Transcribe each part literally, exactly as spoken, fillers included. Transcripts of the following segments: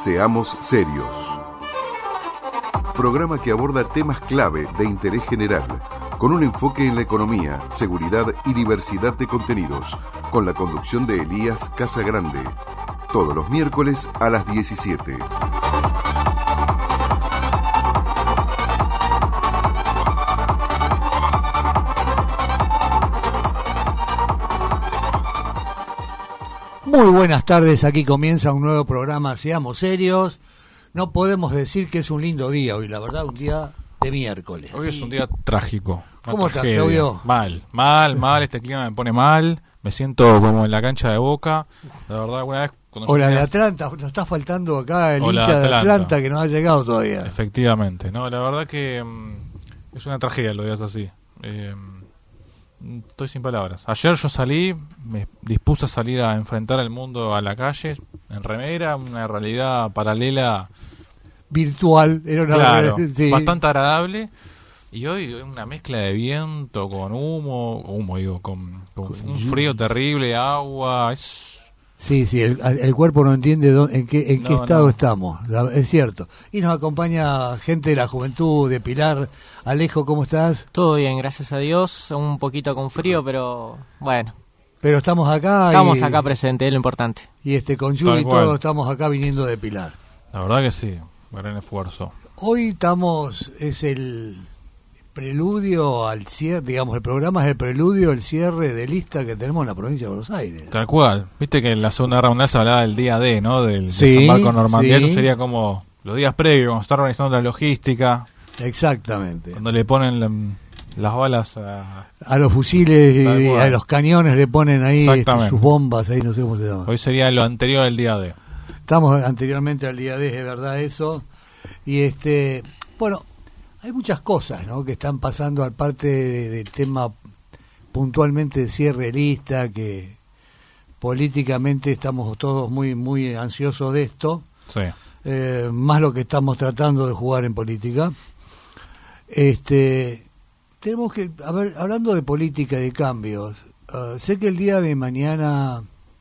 Seamos Serios. Programa que aborda temas clave de interés general, con un enfoque en la economía, seguridad y diversidad de contenidos, con la conducción de Elías Casagrande. Todos los miércoles a las diecisiete. Muy buenas tardes, aquí comienza un nuevo programa Seamos Serios. No podemos decir que es un lindo día hoy, la verdad, un día de miércoles. Hoy es un día trágico. ¿Cómo estás, Claudio? Mal, mal, mal, este clima me pone mal, me siento como en la cancha de Boca, la verdad, alguna vez... O la de Atlanta, nos está faltando acá el hincha de Atlanta. Atlanta que no ha llegado todavía. Efectivamente, no, la verdad que um, es una tragedia, lo digas así. Eh, Estoy sin palabras. Ayer yo salí, me dispuse a salir a enfrentar el mundo a la calle, en remera, una realidad paralela. Virtual, era una claro, realidad, sí. Bastante agradable. Y hoy una mezcla de viento con humo, humo digo, con, con un frío terrible, agua. Es... Sí, sí, el, el cuerpo no entiende dónde, en qué, en no, qué estado no. estamos, la, es cierto. Y nos acompaña gente de la juventud, de Pilar. Alejo, ¿cómo estás? Todo bien, gracias a Dios, un poquito con frío, pero bueno. Pero estamos acá. Estamos y, acá presentes, es lo importante. Y este con Yuri y todos estamos acá viniendo de Pilar. La verdad que sí, gran esfuerzo. Hoy estamos, es el preludio al cierre, digamos, el programa es el preludio, el cierre de lista que tenemos en la provincia de Buenos Aires. Tal cual. Viste que en la Segunda Guerra Mundial se hablaba del día D, ¿no? Del sí, desembarco en Normandía. Sí. Esto sería como los días previos, cuando se está organizando la logística. Exactamente. Cuando le ponen la, las balas a... A los fusiles y a los cañones le ponen ahí este, sus bombas, ahí no sé cómo se llama. Hoy sería lo anterior al día D. Estamos anteriormente al día D, es verdad eso. Y este, bueno... Hay muchas cosas, ¿no?, que están pasando al parte de, del tema puntualmente de cierre de lista, que políticamente estamos todos muy muy ansiosos de esto, sí. eh, más lo que estamos tratando de jugar en política. Este, tenemos que, a ver, hablando de política y de cambios, uh, sé que el día de mañana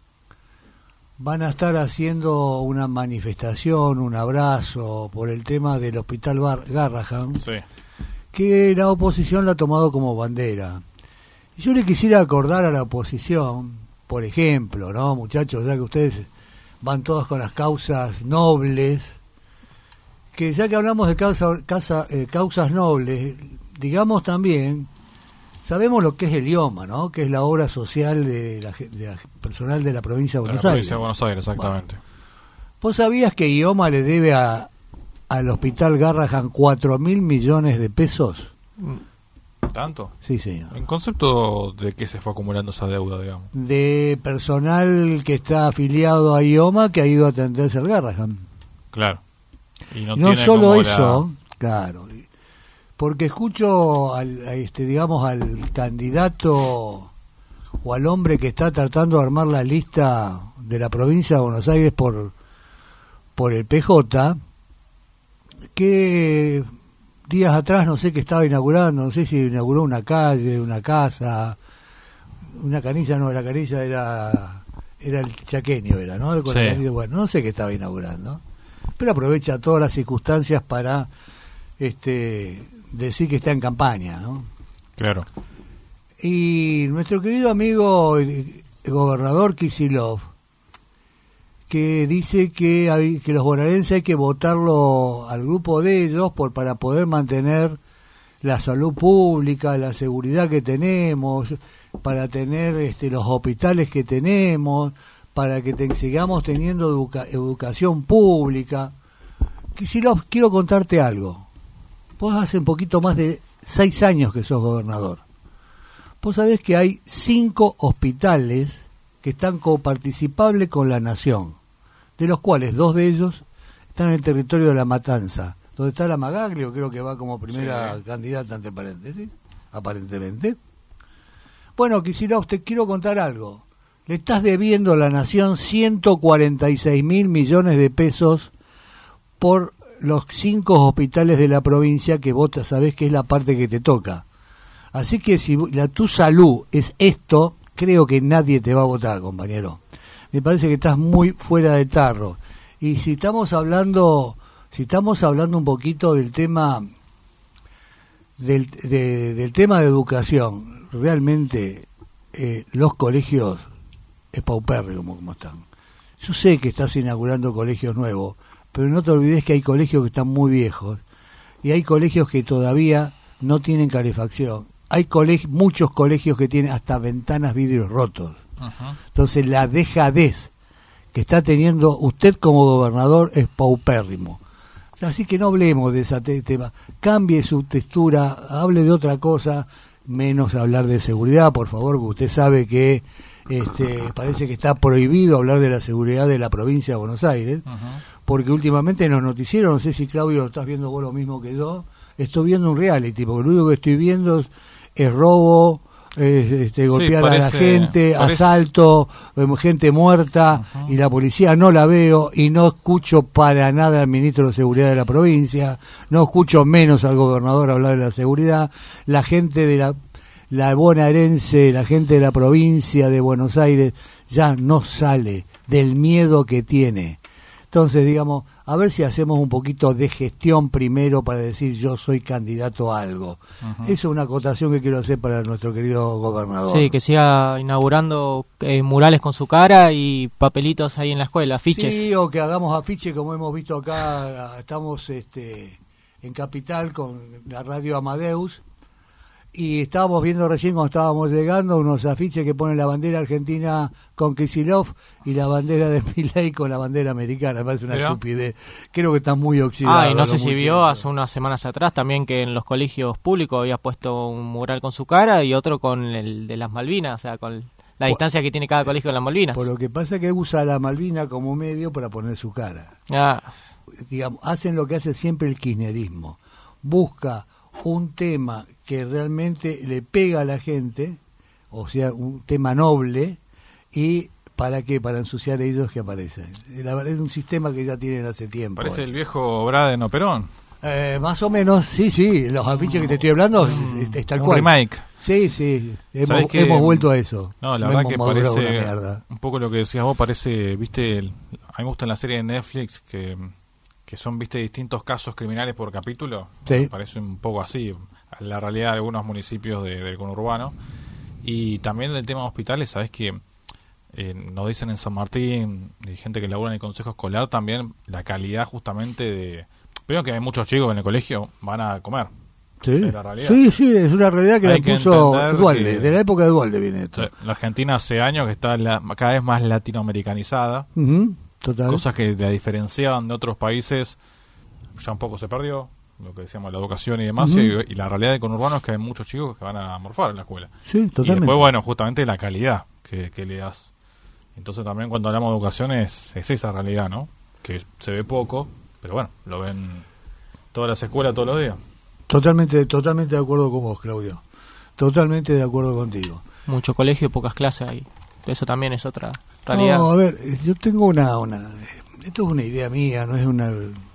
van a estar haciendo una manifestación, un abrazo por el tema del Hospital Bar- Garrahan, sí. que la oposición la ha tomado como bandera. Y yo le quisiera acordar a la oposición, por ejemplo, ¿no, muchachos? Ya que ustedes van todos con las causas nobles, que ya que hablamos de causa, causa, eh, causas nobles, digamos también... Sabemos lo que es el I O M A, ¿no?, que es la obra social de la, de la personal de la provincia de Buenos de la Aires. provincia de Buenos Aires, exactamente. Bueno, ¿vos sabías que I O M A le debe a, al Hospital Garrahan cuatro mil millones de pesos? ¿Tanto? Sí, señor. ¿En concepto de qué se fue acumulando esa deuda, digamos? De personal que está afiliado a I O M A que ha ido a atenderse al Garrahan. Claro. Y no, no tiene solo como eso, la... claro... Porque escucho al, a este, digamos, al candidato o al hombre que está tratando de armar la lista de la provincia de Buenos Aires por por el P J, que días atrás no sé qué estaba inaugurando, no sé si inauguró una calle, una casa, una canilla, no, la canilla era era el chaqueño, era, ¿no? Con sí. la canilla, bueno, no sé qué estaba inaugurando, pero aprovecha todas las circunstancias para este decir que está en campaña, ¿no? Claro. Y nuestro querido amigo el, el gobernador Kicillof, que dice que, hay, que los bonaerenses hay que votarlo al grupo de ellos por para poder mantener la salud pública, la seguridad que tenemos, para tener este, los hospitales que tenemos, para que te, sigamos teniendo educa, educación pública. Kicillof, quiero contarte algo. Vos hace un poquito más de seis años que sos gobernador. Vos sabés que hay cinco hospitales que están coparticipables con la nación, de los cuales dos de ellos están en el territorio de La Matanza, donde está la Magaglio, creo que va como primera sí. candidata entre paréntesis, aparentemente. Bueno, Kicillof, te quiero contar algo. Le estás debiendo a la nación ciento cuarenta y seis mil millones de pesos por los cinco hospitales de la provincia que vos sabés que es la parte que te toca. Así que si la, tu salud es esto, creo que nadie te va a votar, compañero. Me parece que estás muy fuera de tarro. Y si estamos hablando, si estamos hablando un poquito del tema del, de, del tema de educación, realmente eh, los colegios es paupérrimo como están. Yo sé que estás inaugurando colegios nuevos, pero no te olvides que hay colegios que están muy viejos y hay colegios que todavía no tienen calefacción. Hay coleg- muchos colegios que tienen hasta ventanas, vidrios rotos. Ajá. Entonces la dejadez que está teniendo usted como gobernador es paupérrimo. Así que no hablemos de ese te- tema. Cambie su textura, hable de otra cosa, menos hablar de seguridad, por favor, porque usted sabe que este, parece que está prohibido hablar de la seguridad de la provincia de Buenos Aires, uh-huh. porque últimamente en los noticieros, no sé si Claudio lo estás viendo vos lo mismo que yo, estoy viendo un reality, porque lo único que estoy viendo es, es robo, es, este, golpear sí, parece, a la gente, parece... asalto, gente muerta, uh-huh. y la policía no la veo, y no escucho para nada al ministro de Seguridad de la provincia, no escucho menos al gobernador hablar de la seguridad, la gente de la la bonaerense, la gente de la provincia de Buenos Aires ya no sale del miedo que tiene. Entonces, digamos, a ver si hacemos un poquito de gestión primero para decir yo soy candidato a algo. Uh-huh. Eso es una acotación que quiero hacer para nuestro querido gobernador. Sí, que siga inaugurando eh, murales con su cara y papelitos ahí en la escuela, afiches. Sí, o que hagamos afiches como hemos visto acá, estamos este, en Capital con la radio Amadeus. Y estábamos viendo recién cuando estábamos llegando unos afiches que ponen la bandera argentina con Kicillof y la bandera de Milei con la bandera americana. Me parece una ¿Pero? estupidez. Creo que está muy oxidado. Ah, y no sé si vio hace unas semanas atrás también que en los colegios públicos había puesto un mural con su cara y otro con el de las Malvinas, o sea, con la por, distancia que tiene cada colegio en las Malvinas. Por lo que pasa que usa la Malvina como medio para poner su cara. Ah. Digamos, hacen lo que hace siempre el kirchnerismo. Busca un tema que realmente le pega a la gente, o sea, un tema noble, y ¿para qué? Para ensuciar a ellos que aparecen. La verdad es un sistema que ya tienen hace tiempo. Parece eh. el viejo Braden o Perón. Eh, más o menos, sí, sí, los afiches que te estoy hablando mm, es, es tal un cual. remake. Sí, sí, hemos, que, hemos vuelto a eso. No, la no verdad que parece, un poco lo que decías vos, parece, viste, el, a mí me gusta en la serie de Netflix que... que son, viste, distintos casos criminales por capítulo. Sí. Parece un poco así, la realidad de algunos municipios de, del conurbano. Y también el tema de hospitales, sabes que eh, nos dicen en San Martín, hay gente que labura en el consejo escolar, también la calidad justamente de... Veo que hay muchos chicos en el colegio van a comer. Sí, es la realidad. sí, sí, es una realidad que hay la que puso Dualde, que, de la época de Dualde viene esto. La Argentina hace años que está la, cada vez más latinoamericanizada. Uh-huh. Total. Cosas que la diferenciaban de otros países ya un poco se perdió, lo que decíamos, la educación y demás, uh-huh. y, y la realidad de conurbano es que hay muchos chicos que van a morfar en la escuela. Sí, totalmente. Y después, bueno, justamente la calidad que, que le das. Entonces también cuando hablamos de educación es, es esa realidad, ¿no? Que se ve poco, pero bueno, lo ven todas las escuelas todos los días. Totalmente, totalmente de acuerdo con vos, Claudio. Totalmente de acuerdo contigo. Mucho colegio y pocas clases ahí. Eso también es otra realidad. No, a ver, yo tengo una, una... Esto es una idea mía, no es una...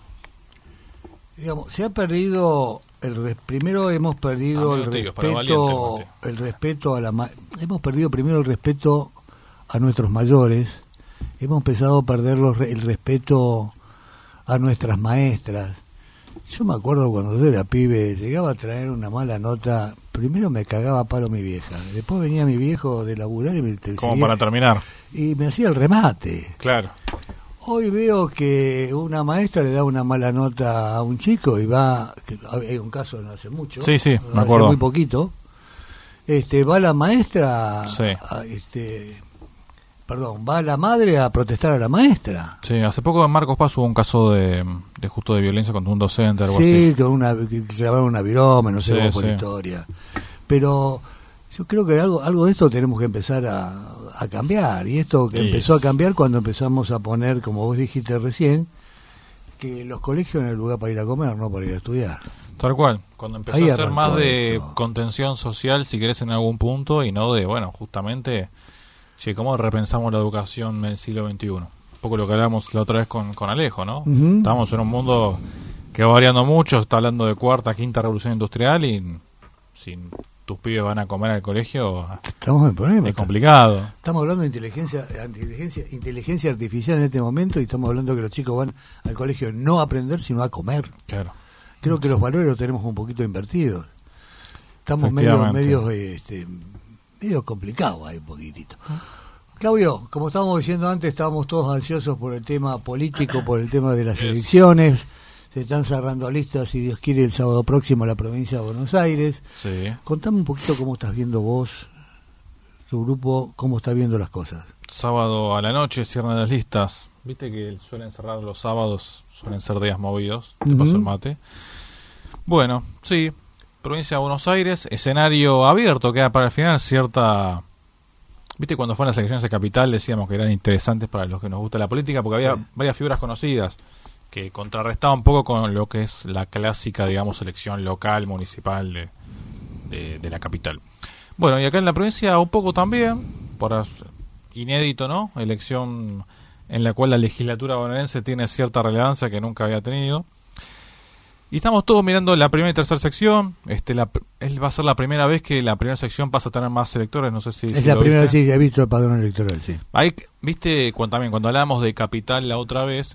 Digamos, se ha perdido... el Primero hemos perdido el respeto, el respeto a la... Ma... Hemos perdido primero el respeto a nuestros mayores. Hemos empezado a perder los, el respeto a nuestras maestras. Yo me acuerdo cuando yo era pibe, llegaba a traer una mala nota, primero me cagaba a palo mi vieja, después venía mi viejo de laburar y me... Como para terminar. Y me hacía el remate. Claro. Hoy veo que una maestra le da una mala nota a un chico y va, que hay un caso no hace mucho, sí, sí, me hace acuerdo. muy poquito, este, va la maestra, sí. a, este... Perdón, va la madre a protestar a la maestra. Sí, hace poco en Marcos Paz hubo un caso de, de justo de violencia contra un docente, algo sí, así. con una, que clavaron una virome, no sé sí, cómo fue sí. la historia. Pero yo creo que algo algo de esto tenemos que empezar a, a cambiar. Y esto que sí. empezó a cambiar cuando empezamos a poner, como vos dijiste recién, que los colegios en el lugar para ir a comer, no para ir a estudiar. Tal cual, cuando empezó Ahí a ser más de esto. contención social, si querés, en algún punto, y no de, bueno, justamente... Sí, ¿cómo repensamos la educación en el siglo veintiuno? Un poco lo que hablábamos la otra vez con, con Alejo, ¿no? Uh-huh. Estamos en un mundo que va variando mucho, está hablando de cuarta, quinta revolución industrial y si tus pibes van a comer al colegio, estamos en problema. Es complicado. Estamos hablando de inteligencia, inteligencia, inteligencia artificial en este momento y estamos hablando que los chicos van al colegio no a aprender, sino a comer. Claro. Creo que los valores los tenemos un poquito invertidos. Estamos medio, medio, este, medio complicados ahí un poquitito. Claudio, como estábamos diciendo antes, estábamos todos ansiosos por el tema político, por el tema de las elecciones. Se están cerrando listas, si Dios quiere, el sábado próximo a la provincia de Buenos Aires. Sí. Contame un poquito cómo estás viendo vos, tu grupo, cómo está viendo las cosas. Sábado a la noche cierran las listas. Viste que suelen cerrar los sábados, suelen ser días movidos. Te uh-huh. paso el mate. Bueno, sí, provincia de Buenos Aires, escenario abierto, queda para el final cierta... Viste, cuando fueron las elecciones de capital decíamos que eran interesantes para los que nos gusta la política, porque había sí. varias figuras conocidas que contrarrestaba un poco con lo que es la clásica, digamos, elección local, municipal de, de, de la capital. Bueno, y acá en la provincia un poco también, por inédito, ¿no? Elección en la cual la legislatura bonaerense tiene cierta relevancia que nunca había tenido. Y estamos todos mirando la primera y tercera sección. Este, la, él va a ser la primera vez que la primera sección pasa a tener más electores, no sé si... Es si la lo primera vez viste. que he visto el padrón electoral, sí. Ahí, viste, cuando, también cuando hablábamos de capital la otra vez...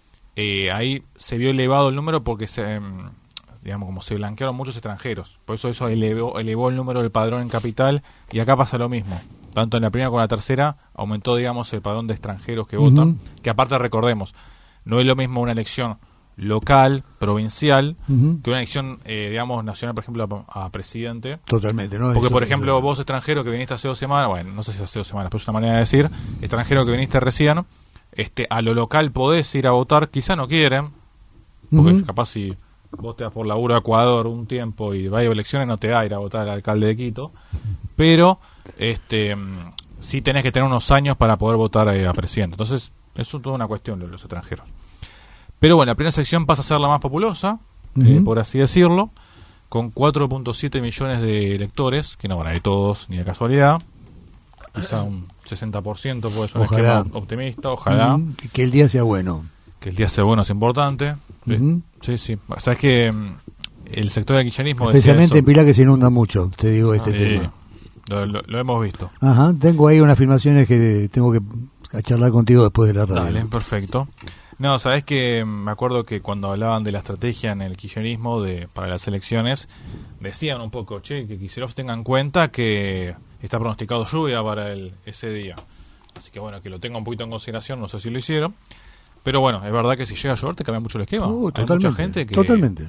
Eh, ahí se vio elevado el número porque se, digamos, como se blanquearon muchos extranjeros, por eso eso elevó, elevó el número del padrón en capital, y acá pasa lo mismo, tanto en la primera como en la tercera aumentó, digamos, el padrón de extranjeros que uh-huh. votan, que aparte recordemos, no es lo mismo una elección local, provincial, uh-huh. que una elección, eh, digamos, nacional, por ejemplo, a, a presidente. Totalmente, ¿no? Porque, eso, por ejemplo, eso. vos extranjero que viniste hace dos semanas, bueno, no sé si hace dos semanas, pero es una manera de decir, extranjero que viniste recién, Este, a lo local podés ir a votar, quizá no quieren, porque uh-huh. capaz si vos te vas por laburo a Ecuador un tiempo y vais a elecciones no te da ir a votar al alcalde de Quito, pero este sí tenés que tener unos años para poder votar a, a presidente, entonces eso es toda una cuestión de los extranjeros. Pero bueno, la primera sección pasa a ser la más populosa, uh-huh. eh, por así decirlo, con cuatro punto siete millones de electores, que no van a ir todos ni de casualidad, quizá un sesenta por ciento puede ser un ojalá. esquema optimista, ojalá. Uh-huh. Que el día sea bueno. Que el día sea bueno es importante. Uh-huh. Sí, sí. Sabes que um, el sector del kirchnerismo... Especialmente en Pilar, que se inunda mucho, te digo este ah, tema. Eh, lo, lo, lo hemos visto. Ajá, tengo ahí unas filmaciones que tengo que charlar contigo después de la radio. Dale, perfecto. No, sabes que me acuerdo que cuando hablaban de la estrategia en el kirchnerismo de, para las elecciones, decían un poco, che, que Kicillof tenga en cuenta que está pronosticado lluvia para el, ese día. Así que bueno, que lo tenga un poquito en consideración, no sé si lo hicieron. Pero bueno, es verdad que si llega a llover te cambia mucho el esquema. Uh, Hay mucha gente que totalmente.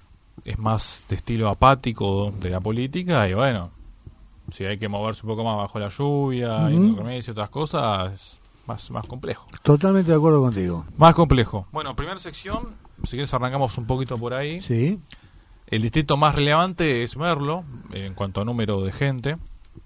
es más de estilo apático de la política y bueno, si hay que moverse un poco más bajo la lluvia, uh-huh. y el remedio y otras cosas, es más, más complejo. Totalmente de acuerdo contigo. Más complejo. Bueno, primera sección, si quieres arrancamos un poquito por ahí. Sí. El distrito más relevante es Merlo, en cuanto a número de gente.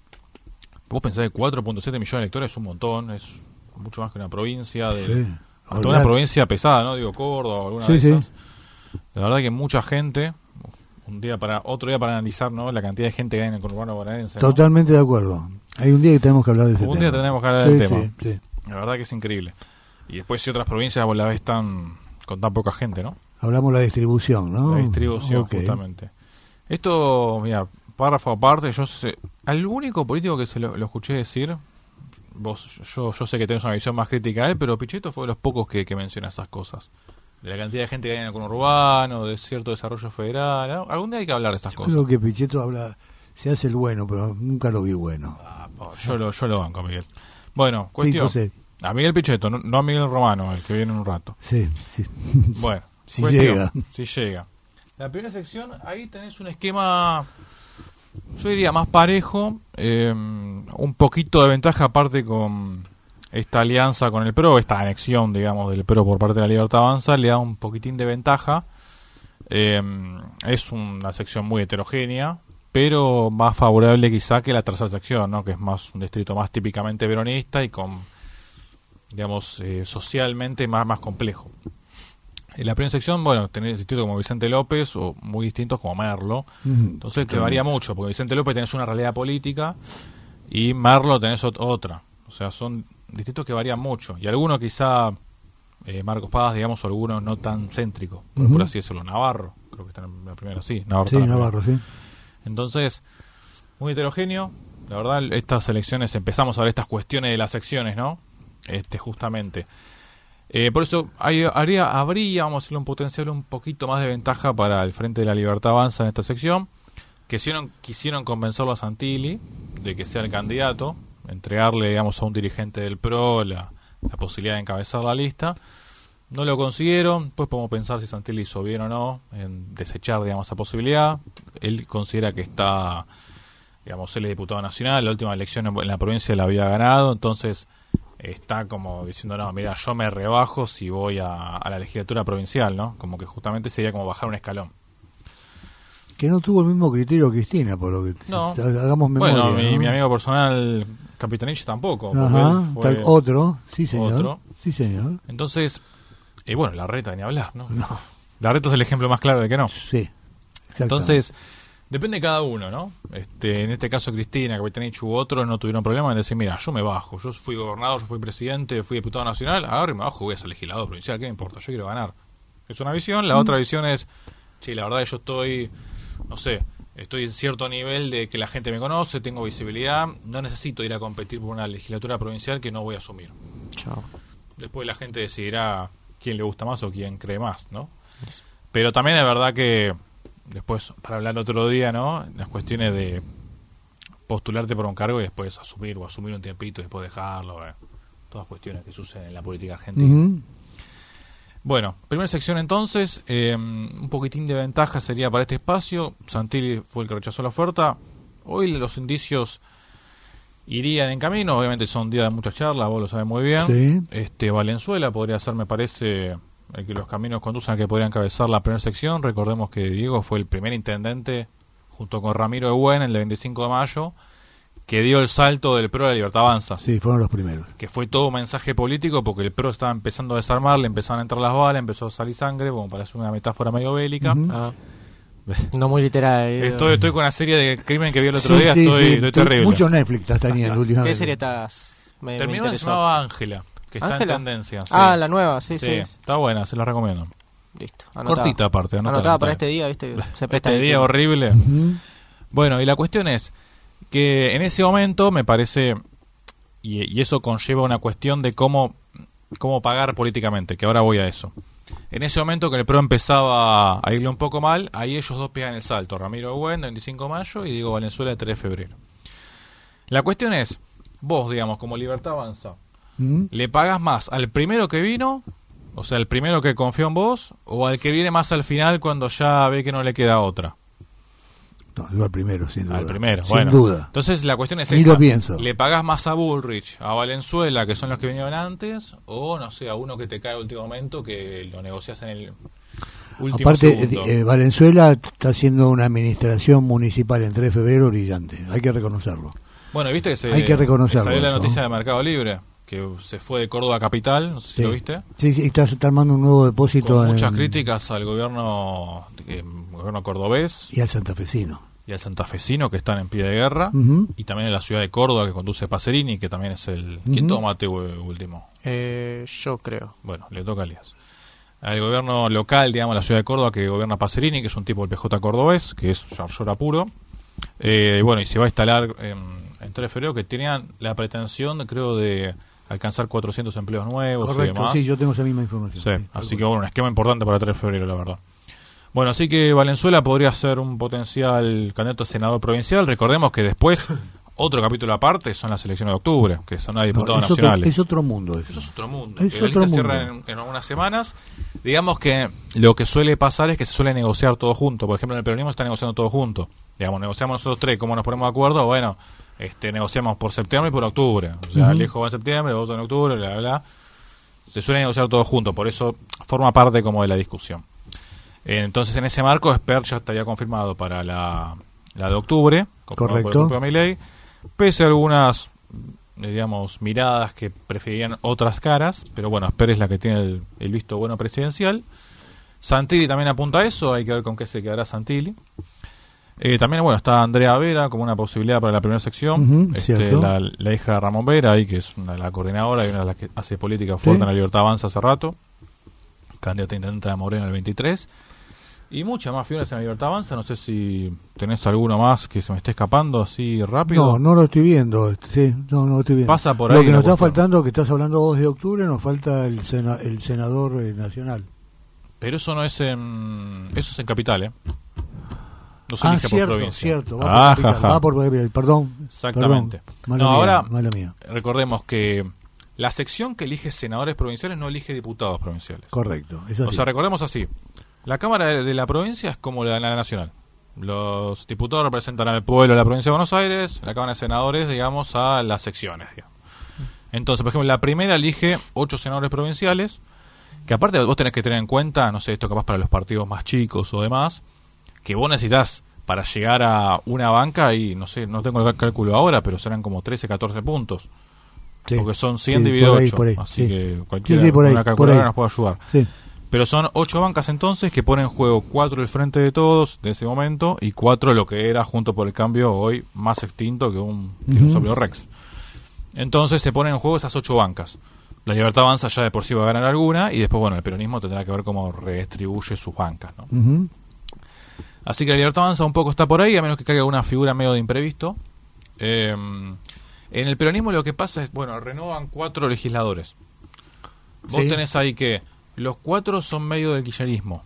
Vos pensás que cuatro punto siete millones de electores es un montón, es mucho más que una provincia de sí, hasta una provincia pesada, ¿no? Digo Córdoba o alguna sí, de esas. Sí. La verdad que mucha gente, un día para otro día para analizar, ¿no? La cantidad de gente que hay en el conurbano bonaerense, ¿no? Totalmente de acuerdo. Hay un día que tenemos que hablar de ese un tema. día tenemos que hablar sí, del sí, tema. Sí. La verdad que es increíble. Y después si otras provincias vos la ves tan con tan poca gente, ¿no? Hablamos de la distribución, ¿no? La distribución, okay. Justamente. Esto, mira, párrafo aparte, yo sé, al único político que se lo, lo escuché decir, vos, yo, yo sé que tenés una visión más crítica a él, pero Pichetto fue de los pocos que, que menciona esas cosas. De la cantidad de gente que hay en el conurbano, de cierto desarrollo federal, ¿no? Algún día hay que hablar de estas yo cosas. Creo que Pichetto habla, se hace el bueno, pero nunca lo vi bueno. Ah, yo, lo, yo lo banco, Miguel. Bueno, cuestión. Sí, a Miguel Pichetto, no, no a Miguel Romano, el que viene en un rato. Sí, sí. Bueno, si cuestión, llega. Si llega. La primera sección, ahí tenés un esquema, yo diría más parejo, eh, un poquito de ventaja aparte con esta alianza con el P R O, esta anexión, digamos, del P R O por parte de la Libertad Avanza, le da un poquitín de ventaja. Eh, es una sección muy heterogénea, pero más favorable quizá que la tercera sección, ¿no? Que es más un distrito más típicamente peronista y con, digamos, eh, socialmente más, más complejo. En la primera sección, bueno, tenés distritos como Vicente López o muy distintos como Merlo. Uh-huh. Entonces te varía mucho, porque Vicente López tenés una realidad política y Merlo tenés ot- otra. O sea, son distritos que varían mucho. Y algunos quizá, eh, Marcos Paz, digamos, o algunos no tan céntricos, por, uh-huh. por así decirlo. Navarro, creo que está en la primera, sí. Navarro, sí, Navarro, sí. Entonces, muy heterogéneo. La verdad, estas elecciones empezamos a ver estas cuestiones de las secciones, ¿no? Este, justamente. Eh, por eso hay, habría, habría, vamos a decirlo, un potencial un poquito más de ventaja para el Frente de la Libertad Avanza en esta sección. Que quisieron, quisieron convencerlo a Santilli de que sea el candidato, entregarle, digamos, a un dirigente del P R O la, la posibilidad de encabezar la lista. No lo consiguieron, pues podemos pensar si Santilli hizo bien o no en desechar, digamos, esa posibilidad. Él considera que está, digamos, él es diputado nacional, la última elección en, en la provincia la había ganado, entonces está como diciendo, no, mira, yo me rebajo si voy a, a la legislatura provincial, ¿no? Como que justamente sería como bajar un escalón. Que no tuvo el mismo criterio Cristina, por lo que no. hagamos memoria. Bueno, mi, ¿no? mi amigo personal, Capitanich, tampoco. Ajá, fue tal, otro, sí señor. Otro. Sí señor. Entonces, y bueno, la reta ni hablar, ¿no? No. La reta es el ejemplo más claro de que no. Sí. Entonces, depende de cada uno, ¿no? Este, en este caso Cristina, Capitanich u otros no tuvieron problema en decir, mira, yo me bajo, yo fui gobernador, yo fui presidente, fui diputado nacional, ahora me bajo, voy a ser legislador provincial, ¿qué me importa? Yo quiero ganar. Es una visión. La mm. otra visión es, sí, la verdad yo estoy, no sé, estoy en cierto nivel de que la gente me conoce, tengo visibilidad, no necesito ir a competir por una legislatura provincial que no voy a asumir. Chao. Después la gente decidirá quién le gusta más o quién cree más, ¿no? Pero también es verdad que después, para hablar otro día, ¿no? Las cuestiones de postularte por un cargo y después asumir o asumir un tiempito y después dejarlo, eh. Todas cuestiones que suceden en la política argentina. Uh-huh. Bueno, primera sección entonces, eh, un poquitín de ventaja sería para este espacio. Santilli fue el que rechazó la oferta. Hoy los indicios irían en camino, obviamente son días de mucha charla, vos lo sabés muy bien. Sí. Este Valenzuela podría ser, me parece, el que los caminos conducen a que podría encabezar la primera sección. Recordemos que Diego fue el primer intendente, junto con Ramiro Ehuen, el de veinticinco de mayo, que dio el salto del P R O a la Libertad Avanza. Sí, fueron los primeros. Que fue todo un mensaje político, porque el P R O estaba empezando a desarmar, le empezaban a entrar las balas, empezó a salir sangre, como para hacer una metáfora medio bélica. Uh-huh. Ah. No muy literal. Eh. Estoy, estoy con una serie de crimen que vi el otro sí, día, sí, estoy, sí, estoy terrible. Mucho Netflix estás teniendo últimamente. ¿Qué serie estás? Me, Terminó me una que se llamaba Ángela, que está ¿Ángela? en tendencia. Sí. Ah, la nueva, sí, sí. sí. Está buena, se la recomiendo. Listo. Anotada. Cortita aparte. Anotada, anotada para anotada. este día, ¿viste? Se presta este día horrible. Uh-huh. Bueno, y la cuestión es que en ese momento me parece, y, y eso conlleva una cuestión de cómo, cómo pagar políticamente, que ahora voy a eso. En ese momento que el P R O empezaba a irle un poco mal, ahí ellos dos pegan el salto. Ramiro Ehuen, de veinticinco de mayo, y Diego Valenzuela, de tres de febrero. La cuestión es, vos, digamos, como Libertad Avanza, uh-huh. ¿le pagás más al primero que vino, o sea, el primero que confió en vos, o al que viene más al final cuando ya ve que no le queda otra? No, yo al primero, sin duda. Al primero, sin bueno. duda. Entonces la cuestión es Ni esa. lo pienso. ¿Le pagás más a Bullrich, a Valenzuela, que son los que vinieron antes, o, no sé, a uno que te cae a último momento, que lo negocias en el último Aparte, segundo? eh, Valenzuela está haciendo una administración municipal en tres de febrero brillante. Hay que reconocerlo. Bueno, viste que se Hay que reconocerlo, salió la eso, noticia ¿no? de Mercado Libre, que se fue de Córdoba Capital, no sé si Sí. lo viste. Sí, sí, está, está armando un nuevo depósito. Con en, muchas críticas al gobierno, eh, gobierno cordobés y al santafesino. y al santafesino, que están en pie de guerra, Uh-huh. y también en la ciudad de Córdoba, que conduce Pacerini, que también es el... ¿Quién Uh-huh. toma Mateo último? Eh, yo creo. Bueno, le toca a Elías. Al gobierno local, digamos, la ciudad de Córdoba, que gobierna Pacerini, que es un tipo del P J cordobés, que es Yarlora puro. Eh, bueno, y se va a instalar en, en tres de febrero, que tenían la pretensión, creo, de alcanzar cuatrocientos empleos nuevos y Correcto, demás. sí, yo tengo esa misma información. Sí, Sí, así que bueno, un esquema importante para tres de febrero, la verdad. Bueno, así que Valenzuela podría ser un potencial candidato a senador provincial. Recordemos que después, otro capítulo aparte, son las elecciones de octubre, que son a diputados no, es nacionales. Otro, es otro mundo eso. Eso es otro mundo. Es Que la otro lista mundo. cierra en, en algunas semanas. Digamos que lo que suele pasar es que se suele negociar todo junto. Por ejemplo, en el peronismo está negociando todo junto. Digamos, negociamos nosotros tres, ¿cómo nos ponemos de acuerdo? Bueno, este, negociamos por septiembre y por octubre. O sea, Uh-huh. el hijo va en septiembre, vos en octubre, bla, bla, bla. Se suele negociar todo junto, por eso forma parte como de la discusión. Eh, entonces, en ese marco, Esper ya estaría confirmado para la, la de octubre, confirmado por el Correcto. propio Milei, pese a algunas, eh, digamos, miradas que preferirían otras caras, pero bueno, Esper es la que tiene el, el visto bueno presidencial. Santilli también apunta a eso, hay que ver con qué se quedará Santilli. Eh, también, bueno, está Andrea Vera como una posibilidad para la primera sección. Ujú, este, cierto. la, la hija de Ramón Vera, ahí, que es una de la coordinadora y una de las que hace política fuerte Sí. en la Libertad Avanza hace rato. Candidata a intendente de Morena el veintitrés. Y muchas más figuras en la Libertad Avanza. No sé si tenés alguno más que se me esté escapando así rápido. No, no lo estoy viendo. Sí, no, no lo estoy viendo. Pasa por lo ahí que la nos está cuestión. faltando, que estás hablando vos de octubre, nos falta el, sena, el senador eh, nacional. Pero eso no es en... Eso es en Capital, ¿eh? No se Ah, elige cierto, por provincia. cierto. Va Ah, por capital, ja, ja. va por capital, perdón. Exactamente. Perdón, mala No, mía, ahora mala mía. recordemos que la sección que elige senadores provinciales no elige diputados provinciales. Correcto, es así. O sea, recordemos así. La Cámara de, de la provincia es como la, la nacional. Los diputados representan al pueblo de la provincia de Buenos Aires, la Cámara de Senadores, digamos, a las secciones, digamos. Entonces, por ejemplo, la primera elige ocho senadores provinciales, que aparte vos tenés que tener en cuenta, no sé, esto capaz para los partidos más chicos o demás, que vos necesitas para llegar a una banca y, no sé, no tengo el cálculo ahora, pero serán como trece, catorce puntos. Sí, Porque son cien sí, dividido por ahí, ocho, por ahí, así sí. que cualquiera Sí, sí, por ahí, una por calculadora ahí. nos puede ayudar. Sí. Pero son ocho bancas entonces que ponen en juego cuatro del Frente de Todos de ese momento y cuatro lo que era Junto por el Cambio, hoy más extinto que un dinosaurio Rex. Entonces se ponen en juego esas ocho bancas. La Libertad Avanza ya de por sí va a ganar alguna y después, bueno, el peronismo tendrá que ver cómo redistribuye sus bancas, ¿no? Ujú. Así que la Libertad Avanza un poco está por ahí, a menos que caiga una figura medio de imprevisto. Eh, en el peronismo lo que pasa es, bueno, renuevan cuatro legisladores. Vos Sí. tenés ahí que los cuatro son medio del kirchnerismo.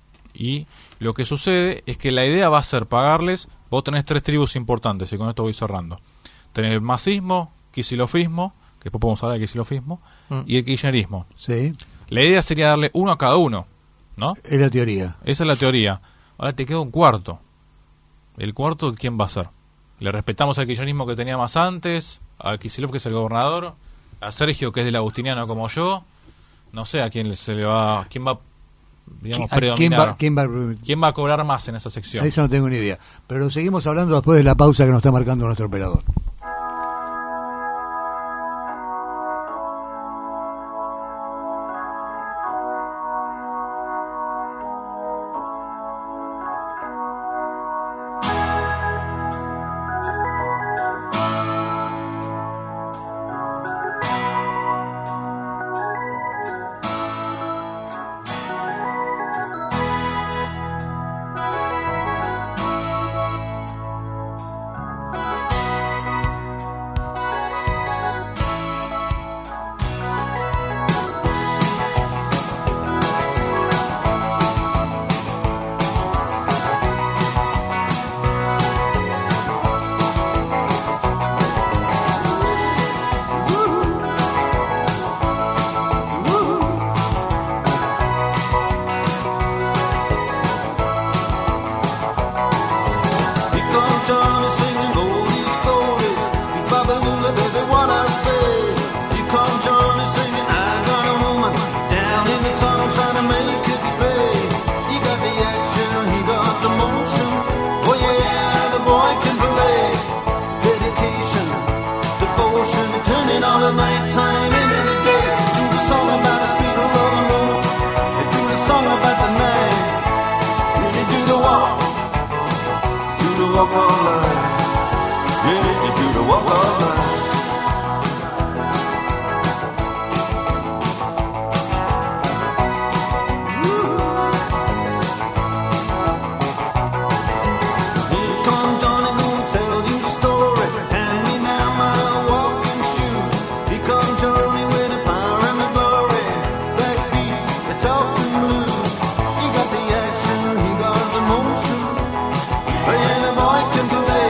Y lo que sucede es que la idea va a ser pagarles. Vos tenés tres tribus importantes, y con esto voy cerrando. Tenés el masismo, kisilofismo, que después podemos hablar del kisilofismo, Mm. y el kirchnerismo. Sí, La idea sería darle uno a cada uno, ¿no? es la teoría. Esa es la teoría. Ahora te queda un cuarto. ¿El cuarto quién va a ser? ¿Le respetamos al kirchnerismo que teníamos antes? ¿A Kicillof, que es el gobernador? ¿A Sergio, que es del agustiniano como yo? No sé a quién se le va... ¿Quién va, digamos, ¿A ¿Quién predominar? va, quién va- ¿Quién va a cobrar más en esa sección? a eso no tengo ni idea. Pero seguimos hablando después de la pausa que nos está marcando nuestro operador. Boy can play.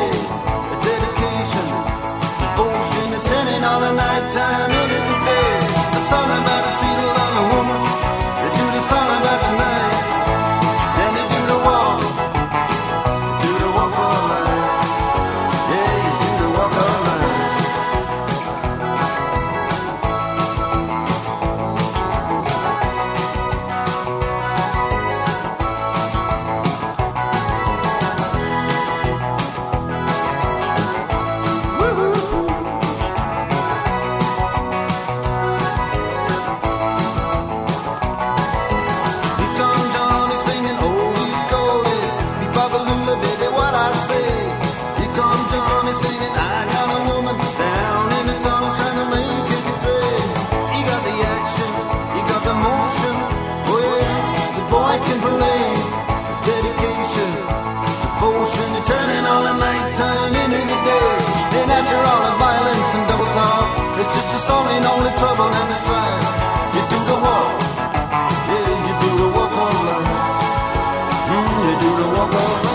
Ain't after all the violence and double talk. It's just a song in only trouble and the strife. You do the walk, yeah, you do the walk of life. Mm, you do the walk of life.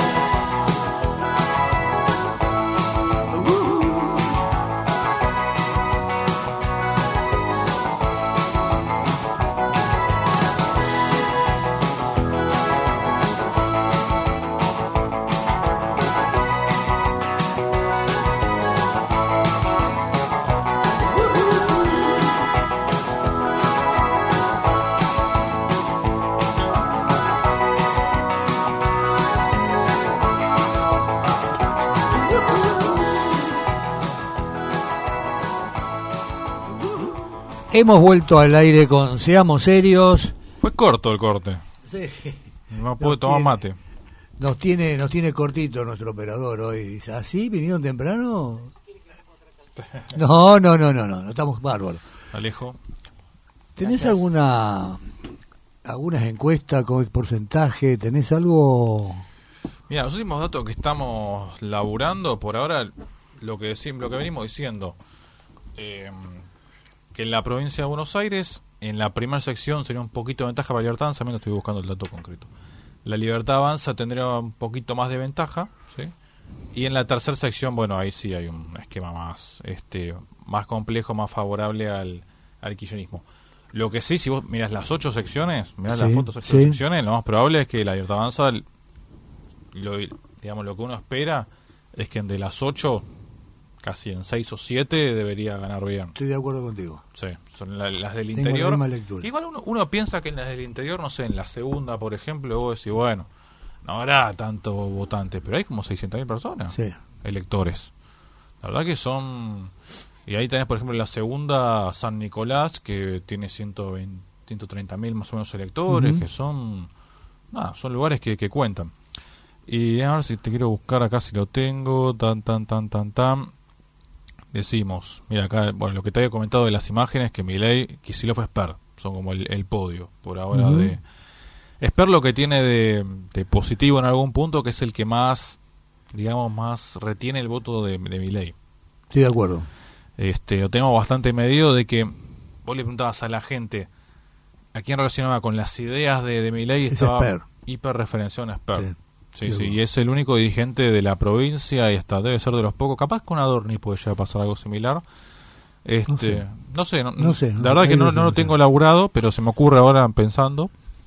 Hemos vuelto al aire con Seamos Serios. Fue corto el corte. Sí. No pude tomar mate. Nos tiene, nos tiene cortito nuestro operador hoy. Dice, ¿ah, sí? ¿Vinieron temprano? No, no, no, no, no, no estamos bárbaros. Alejo. ¿Tenés Gracias. alguna algunas encuestas con porcentaje? ¿Tenés algo? Mira, los últimos datos que estamos laburando, por ahora, lo que decimos, lo que venimos diciendo, eh, que en la provincia de Buenos Aires, en la primera sección sería un poquito de ventaja para Libertad Avanza, también estoy buscando el dato concreto. La Libertad Avanza tendría un poquito más de ventaja, ¿sí? Y en la tercera sección, bueno, ahí sí hay un esquema más este más complejo, más favorable al, al kirchnerismo. Lo que sí, si vos mirás las ocho secciones, mirás Sí, las fotos de ocho sí. secciones, lo más probable es que la Libertad Avanza, lo, digamos, lo que uno espera es que de las ocho, casi en seis o siete debería ganar bien. Estoy de acuerdo contigo. Sí, son la- las del Tengo interior. la misma lectura. Igual uno, uno piensa que en las del interior, no sé, en la segunda, por ejemplo, vos decís, bueno, no habrá tanto votantes, pero hay como seiscientas mil personas, Sí. electores. La verdad que son... Y ahí tenés, por ejemplo, en la segunda, San Nicolás, que tiene ciento veinte, ciento treinta mil más o menos electores, Ujú. que son... Nada, son lugares que, que cuentan. Y a ver si te quiero buscar acá, si lo tengo, tan, tan, tan, tan, tan... Decimos, mira acá, bueno, lo que te había comentado de las imágenes, que Milei, Kicillof, Esper, son como el, el podio, por ahora. Ujú. de Esper lo que tiene de, de positivo en algún punto, que es el que más, digamos, más retiene el voto de, de Milei. Estoy de acuerdo. Este, lo tenemos bastante medido de que vos le preguntabas a la gente a quién relacionaba con las ideas de, de Milei, Es estaba Esper. hiperreferenciado en Esper. Sí. Sí, Sí, sí, bueno. y es el único dirigente de la provincia y hasta debe ser de los pocos. Capaz con Adorni puede llegar a pasar algo similar. Este, no sé, no, No sé, la no, verdad ahí que no, no no sé, lo no tengo sé. elaborado, pero se me ocurre ahora pensando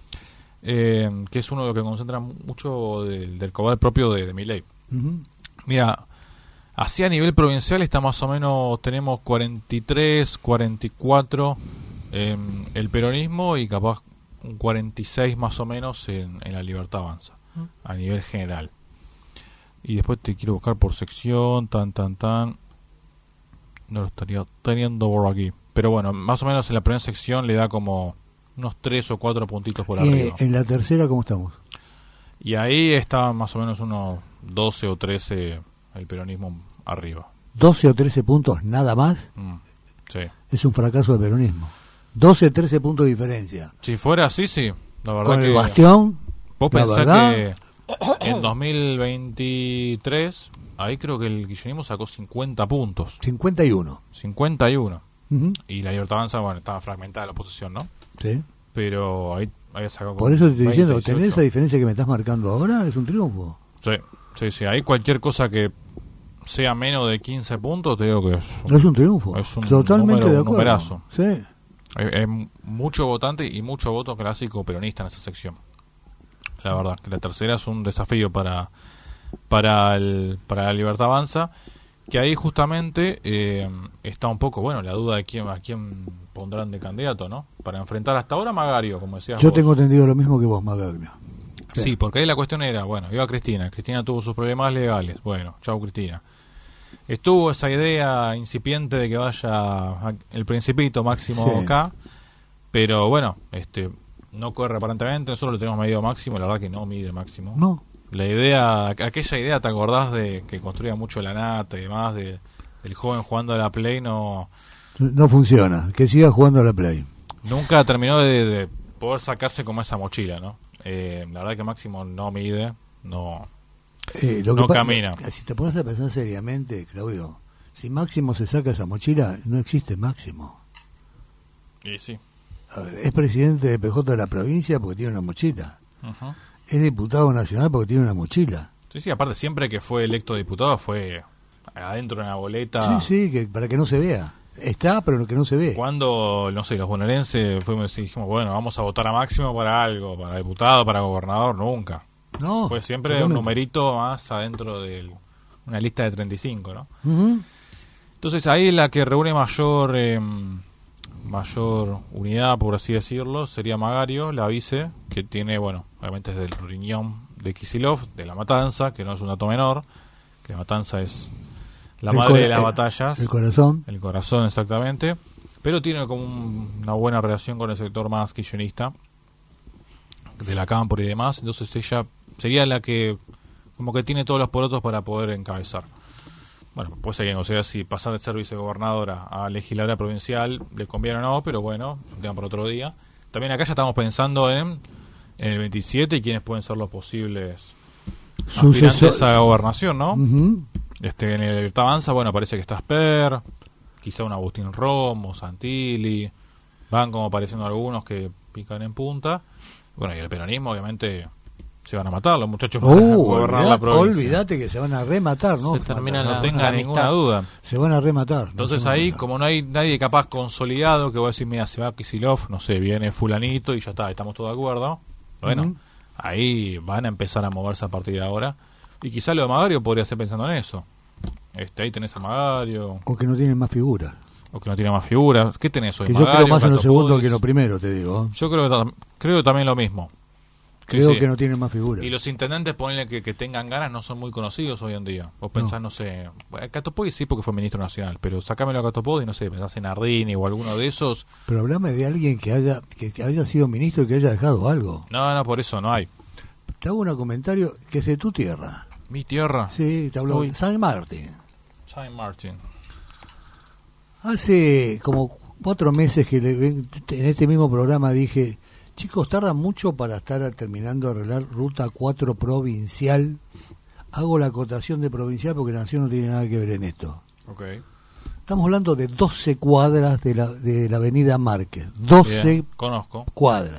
eh, que es uno de los que concentra mucho del, del cabal propio de, de Milei. Ujú. Mira, así a nivel provincial está más o menos, tenemos cuarenta y tres, cuarenta y cuatro eh, el peronismo y capaz un cuarenta y seis más o menos en, en la Libertad Avanza, a nivel general. Y después te quiero buscar por sección, tan, tan, tan. No lo estaría teniendo por aquí. Pero bueno, más o menos en la primera sección le da como unos tres o cuatro puntitos por Eh, arriba. en la tercera, ¿cómo estamos? Y ahí está más o menos unos doce o trece el peronismo arriba. doce o trece puntos, nada más. Mm, sí. Es un fracaso del peronismo. doce, trece puntos de diferencia. Si fuera así, sí. La verdad Con que el bastión, vos la pensás verdad- que en dos mil veintitrés, ahí creo que el kirchnerismo sacó cincuenta puntos. cincuenta y uno. cincuenta y uno. Ujú. Y la Libertad Avanza, bueno, estaba fragmentada la oposición, ¿no? Sí. Pero ahí había sacado Por eso te estoy veinte, diciendo, dieciocho. tener esa diferencia que me estás marcando ahora es un triunfo. Sí, sí, sí. Ahí cualquier cosa que sea menos de quince puntos, te digo que es un, No es un triunfo. es un Totalmente número, de un acuerdo. numerazo. Sí. Hay, hay mucho votante y mucho voto clásico peronista en esa sección. La verdad, que la tercera es un desafío para para el para la Libertad Avanza, que ahí justamente eh, está un poco, bueno, la duda de quién a quién pondrán de candidato, ¿no? Para enfrentar hasta ahora a Magario, como decías Yo vos. tengo entendido lo mismo que vos, Magaglia. Sí, porque ahí la cuestión era, bueno, iba Cristina, Cristina tuvo sus problemas legales, bueno, chau Cristina. Estuvo esa idea incipiente de que vaya a- el Principito Máximo Sí. acá, pero bueno, este no corre aparentemente, nosotros lo tenemos medido Máximo, la verdad que no mide Máximo. No. La idea, aquella idea, ¿te acordás de que construía mucho la nata y demás, de, del joven jugando a la Play? No, No funciona. Que siga jugando a la Play. nunca terminó de, de poder sacarse como esa mochila, ¿no? Eh, la verdad que Máximo no mide, no Eh, lo no que pa- camina. Si te pones a pensar seriamente, Claudio, si Máximo se saca esa mochila, no existe Máximo. Y sí. A ver, es presidente de P J de la provincia porque tiene una mochila. Ujú. Es diputado nacional porque tiene una mochila. Sí, sí, aparte siempre que fue electo diputado fue adentro de una boleta. Sí, sí, que para que no se vea. Está, pero que no se ve. Cuando, no sé, los bonaerenses fuimos y dijimos, bueno, vamos a votar a Máximo para algo, para diputado, para gobernador, nunca. No. Fue siempre un totalmente. numerito más adentro de una lista de treinta y cinco, ¿no? Ujú. Entonces ahí la que reúne mayor eh, mayor unidad, por así decirlo, sería Magario, la vice, que tiene, bueno, obviamente es del riñón de Kicillof, de La Matanza, que no es un dato menor, que La Matanza es la El madre cora- de las el- batallas. El corazón. El corazón, exactamente. Pero tiene como un- una buena relación con el sector más kirchnerista, de la Cámpora y demás. Entonces ella sería la que como que tiene todos los porotos para poder encabezar. Bueno, pues hay que considerar si pasar de ser vicegobernadora a legisladora provincial le conviene o no, pero bueno, es un tema para otro día. También acá ya estamos pensando en, en el veintisiete y quiénes pueden ser los posibles aspirantes Sucesor. a gobernación, ¿no? Ujú. Este, en el Libertad Avanza, bueno, parece que está Sper, quizá un Agustín Romo, Santilli, van como apareciendo algunos que pican en punta. Bueno, y el peronismo, obviamente, se van a matar los muchachos para Uh, gobernar olvidá- la provincia. olvídate que se van a rematar, ¿no? Se termina No la- tenga la ninguna amistad. duda. Se van a rematar. Entonces no se van a ahí, matar. como no hay nadie capaz consolidado que va a decir, mira, se va Kicillof, no sé, viene fulanito y ya está, estamos todos de acuerdo. Bueno, Ujú. ahí van a empezar a moverse a partir de ahora. Y quizá lo de Magario podría ser pensando en eso. Este, ahí tenés a Magario, O que no tienen más figuras. o que no tiene más figuras. ¿Qué tenés hoy? Que yo Magario, creo más en lo Cato segundo Podis. que en lo primero, te digo. ¿eh? Yo creo, que tam- creo también lo mismo. Sí, Creo sí. que no tienen más figuras. Y los intendentes, ponele que, que tengan ganas, no son muy conocidos hoy en día. Vos pensás, no, sé, bueno, Catopodi sí porque fue ministro nacional, pero sacámelo a Catopodi, no sé, pensás en Ardini o alguno de esos. Pero hablame de alguien que haya que, que haya sido ministro y que haya dejado algo. No, no, por eso no hay. Te hago un comentario que es de tu tierra. Mi tierra, Sí, te hablo Uy. de San Martín. Saint Martin. Hace como cuatro meses que le ven- en este mismo programa dije, chicos, tardan mucho para estar terminando de arreglar Ruta cuatro provincial. Hago la acotación de provincial porque la Nación no tiene nada que ver en esto. Ok. Estamos hablando de doce cuadras de la, de la avenida Márquez. doce Bien, conozco. cuadras.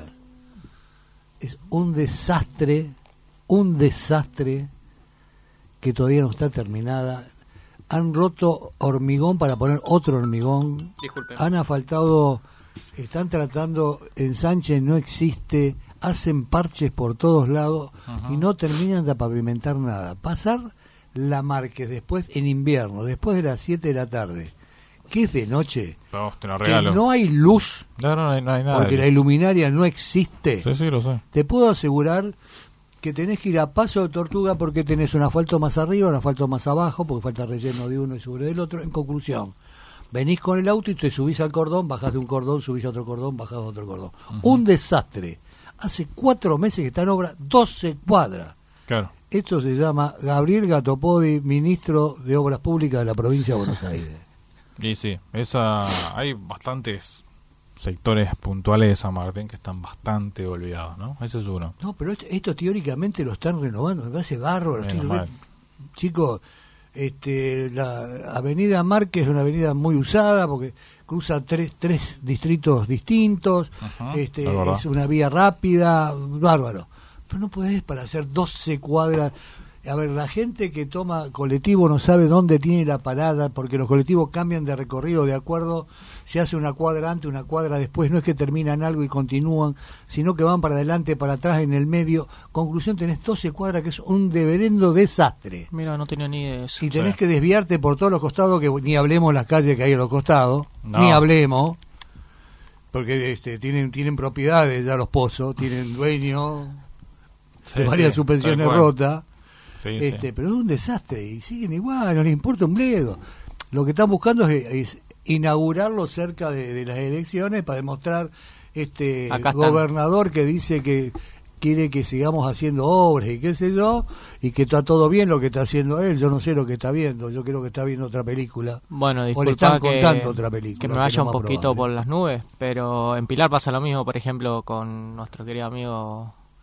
Es un desastre, un desastre que todavía no está terminada. Han roto hormigón para poner otro hormigón. Disculpe. Han asfaltado, están tratando, ensanche no existe, hacen parches por todos lados Ajá. y no terminan de pavimentar nada. Pasar la Márquez después en invierno, después de las siete de la tarde, que es de noche, Vamos, te lo que regalo. no hay luz, No, no, no hay, no hay nada. porque de- la iluminaria no existe. Sí, sí, lo sé. Te puedo asegurar que tenés que ir a Paso de Tortuga porque tenés un asfalto más arriba, un asfalto más abajo, porque falta relleno de uno y sobre del otro. En conclusión, venís con el auto y te subís al cordón, bajás de un cordón, subís a otro cordón, bajás a otro cordón. Un desastre. Hace cuatro meses que está en obra, doce cuadras. Claro. Esto se llama Gabriel Gatopodi, ministro de Obras Públicas de la provincia de Buenos Aires. Y sí, esa, hay bastantes sectores puntuales de San Martín que están bastante olvidados, ¿no? Ese es uno. No, pero esto, esto teóricamente lo están renovando, me parece bárbaro. Menos estoy re- mal. Chicos, este, la avenida Márquez es una avenida muy usada porque cruza tres, tres distritos distintos, Ajá, este, es verdad. es una vía rápida, bárbaro. Pero no podés para hacer doce cuadras. A ver, la gente que toma colectivo no sabe dónde tiene la parada porque los colectivos cambian de recorrido de acuerdo, se hace una cuadra antes, una cuadra después, no es que terminan algo y continúan, sino que van para adelante, para atrás, en el medio. Conclusión, tenés doce cuadras que es un deberendo desastre. Mira, no tenía ni de eso. Y tenés Sí. que desviarte por todos los costados, que ni hablemos las calles que hay a los costados, No. ni hablemos, porque este, tienen tienen propiedades ya los pozos, tienen dueños, Sí, de varias sí, suspensiones tal cual. rotas. Sí, Este, sí. pero es un desastre y siguen igual, no les importa un bledo. Lo que están buscando es, es inaugurarlo cerca de, de las elecciones para demostrar este Acá están. gobernador que dice que quiere que sigamos haciendo obras y qué sé yo, y que está todo bien lo que está haciendo él. Yo no sé lo que está viendo, yo creo que está viendo otra película. Bueno, O le disculpa están que, contando otra película, que me que vaya no un más poquito probable. por las nubes, pero en Pilar pasa lo mismo, por ejemplo, con nuestro querido amigo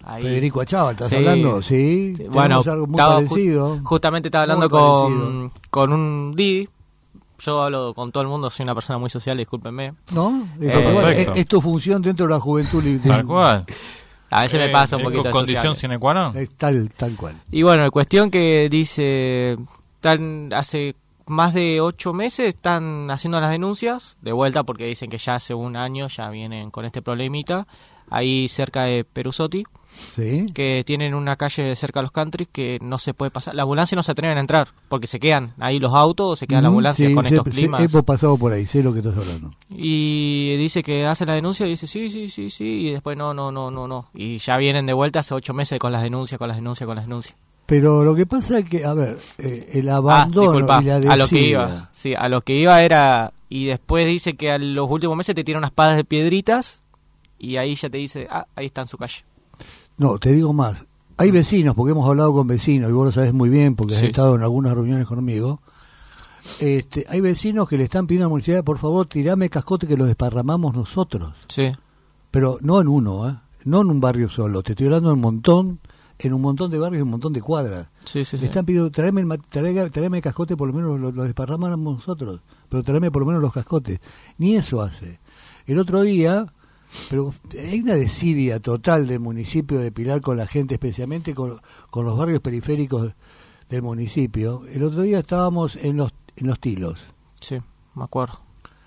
Ahí. Federico Achával, ¿estás Sí. hablando? Sí, Sí, bueno, tenemos algo muy estaba ju- parecido. justamente estaba hablando Muy con, parecido. con un Didi. Yo hablo con todo el mundo, soy una persona muy social, discúlpenme. ¿No? Es, Eh, bueno, perfecto. es, es tu función dentro de la juventud. li- Tal cual. A veces me Eh, pasa un es poquito con de condición social. sine qua non. Es tal, tal cual. Y bueno, cuestión que dice, están hace más de ocho meses están haciendo las denuncias de vuelta porque dicen que ya hace un año ya vienen con este problemita ahí cerca de Perusotti, ¿Sí? que tienen una calle cerca de los countries que no se puede pasar, la ambulancia no se atreven a entrar porque se quedan ahí los autos, se queda la Mm, ambulancia sí, con sé- estos sé- climas. hemos pasado por ahí, sé lo que estás hablando. Y dice que hace la denuncia y dice sí, sí, sí, sí, y después no, no, no, no, no. Y ya vienen de vuelta hace ocho meses con las denuncias, con las denuncias, con las denuncias. Pero lo que pasa es que, a ver, eh, el Ah, abandono disculpa, y la a lo que desidia. iba. Sí, a lo que iba era... Y después dice que a los últimos meses te tira unas padas de piedritas y ahí ya te dice, ah, ahí está en su calle. No, te digo más. Hay vecinos, porque hemos hablado con vecinos, y vos lo sabés muy bien, porque has Sí. estado en algunas reuniones conmigo. Este, hay vecinos que le están pidiendo a la municipalidad, por favor, tirame cascote que lo desparramamos nosotros. Sí, Pero no en uno, ¿eh? No en un barrio solo. Te estoy hablando en un montón, en un montón de barrios, en un montón de cuadras. sí, sí. Le sí. están pidiendo, tráeme el, ma- tráeme, tráeme el cascote, por lo menos lo, lo desparramamos nosotros, pero tráeme por lo menos los cascotes. Ni eso hace. El otro día, pero hay una desidia total del municipio de Pilar con la gente, especialmente con, con los barrios periféricos del municipio. El otro día estábamos en los, en los Tilos. Sí, me acuerdo.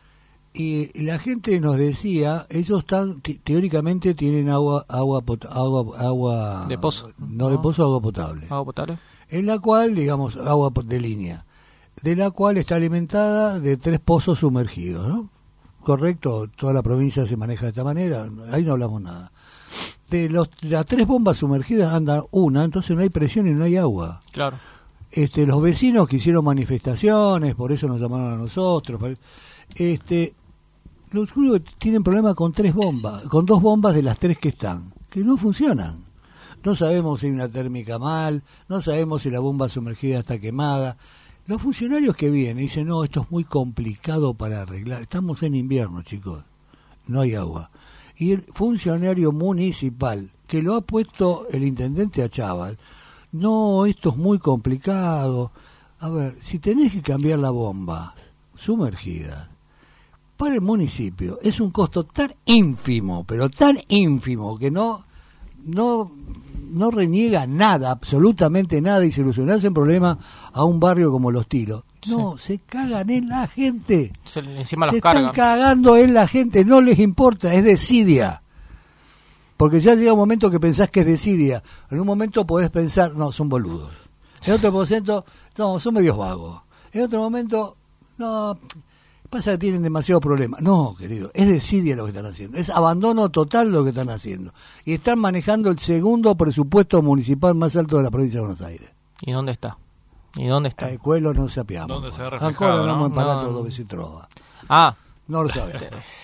Y la gente nos decía, ellos están, te- teóricamente tienen agua, agua, pot- agua, agua De pozo. no de No. pozo, agua potable. ¿Agua potable? En la cual, digamos, agua po- de línea, de la cual está alimentada de tres pozos sumergidos, ¿no? Correcto, toda la provincia se maneja de esta manera, ahí no hablamos nada. De los, las tres bombas sumergidas anda una, entonces no hay presión y no hay agua. Claro. Este, los vecinos que hicieron manifestaciones, por eso nos llamaron a nosotros. pare- Este, los únicos que tienen problemas con tres bombas, con dos bombas de las tres que están, que no funcionan. No sabemos si hay una térmica mal, no sabemos si la bomba sumergida está quemada. Los funcionarios que vienen dicen, no, esto es muy complicado para arreglar. Estamos en invierno, chicos, no hay agua. Y el funcionario municipal, que lo ha puesto el intendente Achával, no, esto es muy complicado. A ver, si tenés que cambiar la bomba sumergida para el municipio, es un costo tan ínfimo, pero tan ínfimo, que no, no, no reniega nada, absolutamente nada, y solucionarse el problema a un barrio como Los Tilos. No, se cagan en la gente. Se, encima Se los están cargan. cagando en la gente, no les importa, es desidia. Porque ya llega un momento que pensás que es desidia. En un momento podés pensar, no, son boludos. En otro momento, no, son medios vagos. En otro momento, no, pasa que tienen demasiados problemas. No, querido, es desidia lo que están haciendo. Es abandono total lo que están haciendo. Y están manejando el segundo presupuesto municipal más alto de la provincia de Buenos Aires. ¿Y dónde está? ¿Y dónde está? El cuello no se apiamos. ¿Dónde se ve Ancora reflejado, no no? hemos parado No. dos veces y trova. Ah, No lo sabemos.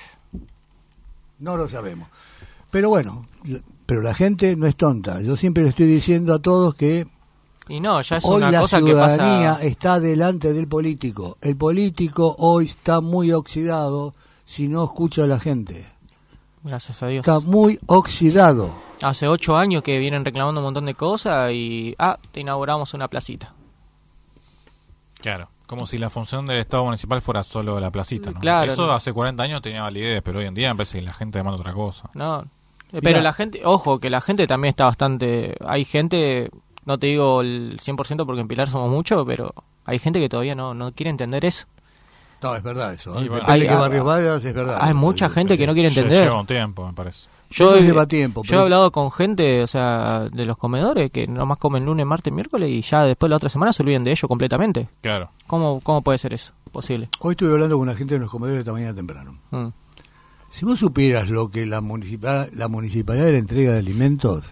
No lo sabemos. Pero bueno, pero la gente no es tonta. Yo siempre le estoy diciendo a todos que y no, ya es hoy una la cosa que ciudadanía pasa... está delante del político. El político hoy está muy oxidado si no escucha a la gente. Gracias a Dios. Está muy oxidado. Hace ocho años que vienen reclamando un montón de cosas y... Ah, te inauguramos una placita. Claro, como si la función del Estado municipal fuera solo la placita, ¿no? Claro, Eso no. hace cuarenta años tenía validez, pero hoy en día me parece que la gente demanda otra cosa. No, eh, Mirá. pero la gente... Ojo, que la gente también está bastante... Hay gente... No te digo el cien por ciento porque en Pilar somos muchos, pero hay gente que todavía no, no quiere entender eso. No, es verdad eso. ¿eh? Y bueno, Depende hay- de qué hay- barrios vayas, es verdad. Hay mucha gente que no quiere entender. Lleva un tiempo, me parece. Yo, No he- lleva tiempo, yo pero- he hablado con gente, o sea, de los comedores que nomás comen lunes, martes, miércoles y ya después la otra semana se olviden de ello completamente. Claro. ¿Cómo, cómo puede ser eso? Posible. Hoy estuve hablando con una gente en los comedores esta mañana temprano. Mm. Si vos supieras lo que la municipal, la municipalidad de la entrega de alimentos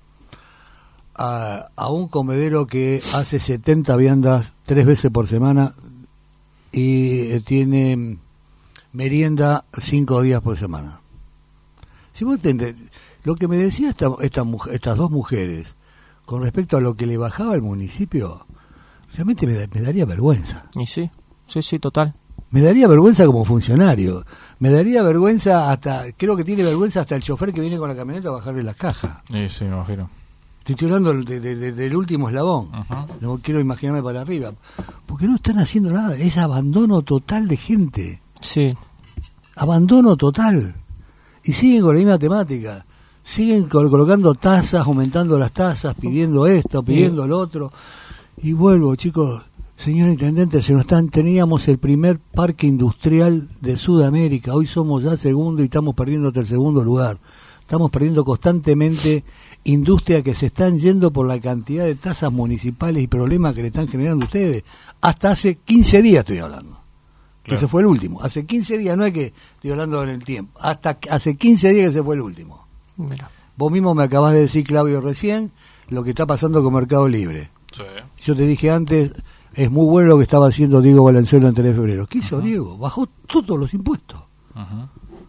a, a un comedero que hace setenta viandas tres veces por semana y eh, tiene merienda cinco días por semana. Si vos te ente- lo que me decía esta, esta mujer, estas dos mujeres con respecto a lo que le bajaba al municipio, realmente me, da- me daría vergüenza. Y sí, sí, sí, total. Me daría vergüenza como funcionario. Me daría vergüenza hasta, creo que tiene vergüenza hasta el chofer que viene con la camioneta a bajarle las cajas. Sí, sí, me imagino. Estoy hablando de, de, de, del último eslabón. Ajá. No quiero imaginarme para arriba. Porque no están haciendo nada. Es abandono total de gente. Sí. Abandono total. Y siguen con la misma temática. Siguen col- colocando tasas, aumentando las tasas, pidiendo esto, pidiendo lo otro. Y vuelvo, chicos. Señor Intendente, se nos están, teníamos el primer parque industrial de Sudamérica. Hoy somos ya segundo y estamos perdiendo hasta el segundo lugar. Estamos perdiendo constantemente industria que se están yendo por la cantidad de tasas municipales y problemas que le están generando ustedes. Hasta hace quince días estoy hablando. Que Claro. se fue el último. Hace quince días, no es que estoy hablando en el tiempo. Hasta hace quince días que se fue el último. Mira. Vos mismo me acabás de decir, Claudio, recién, lo que está pasando con Mercado Libre. Sí. Yo te dije antes, es muy bueno lo que estaba haciendo Diego Valenzuela en tres de febrero. ¿Qué hizo Ajá. Diego? Bajó todos los impuestos. Ajá.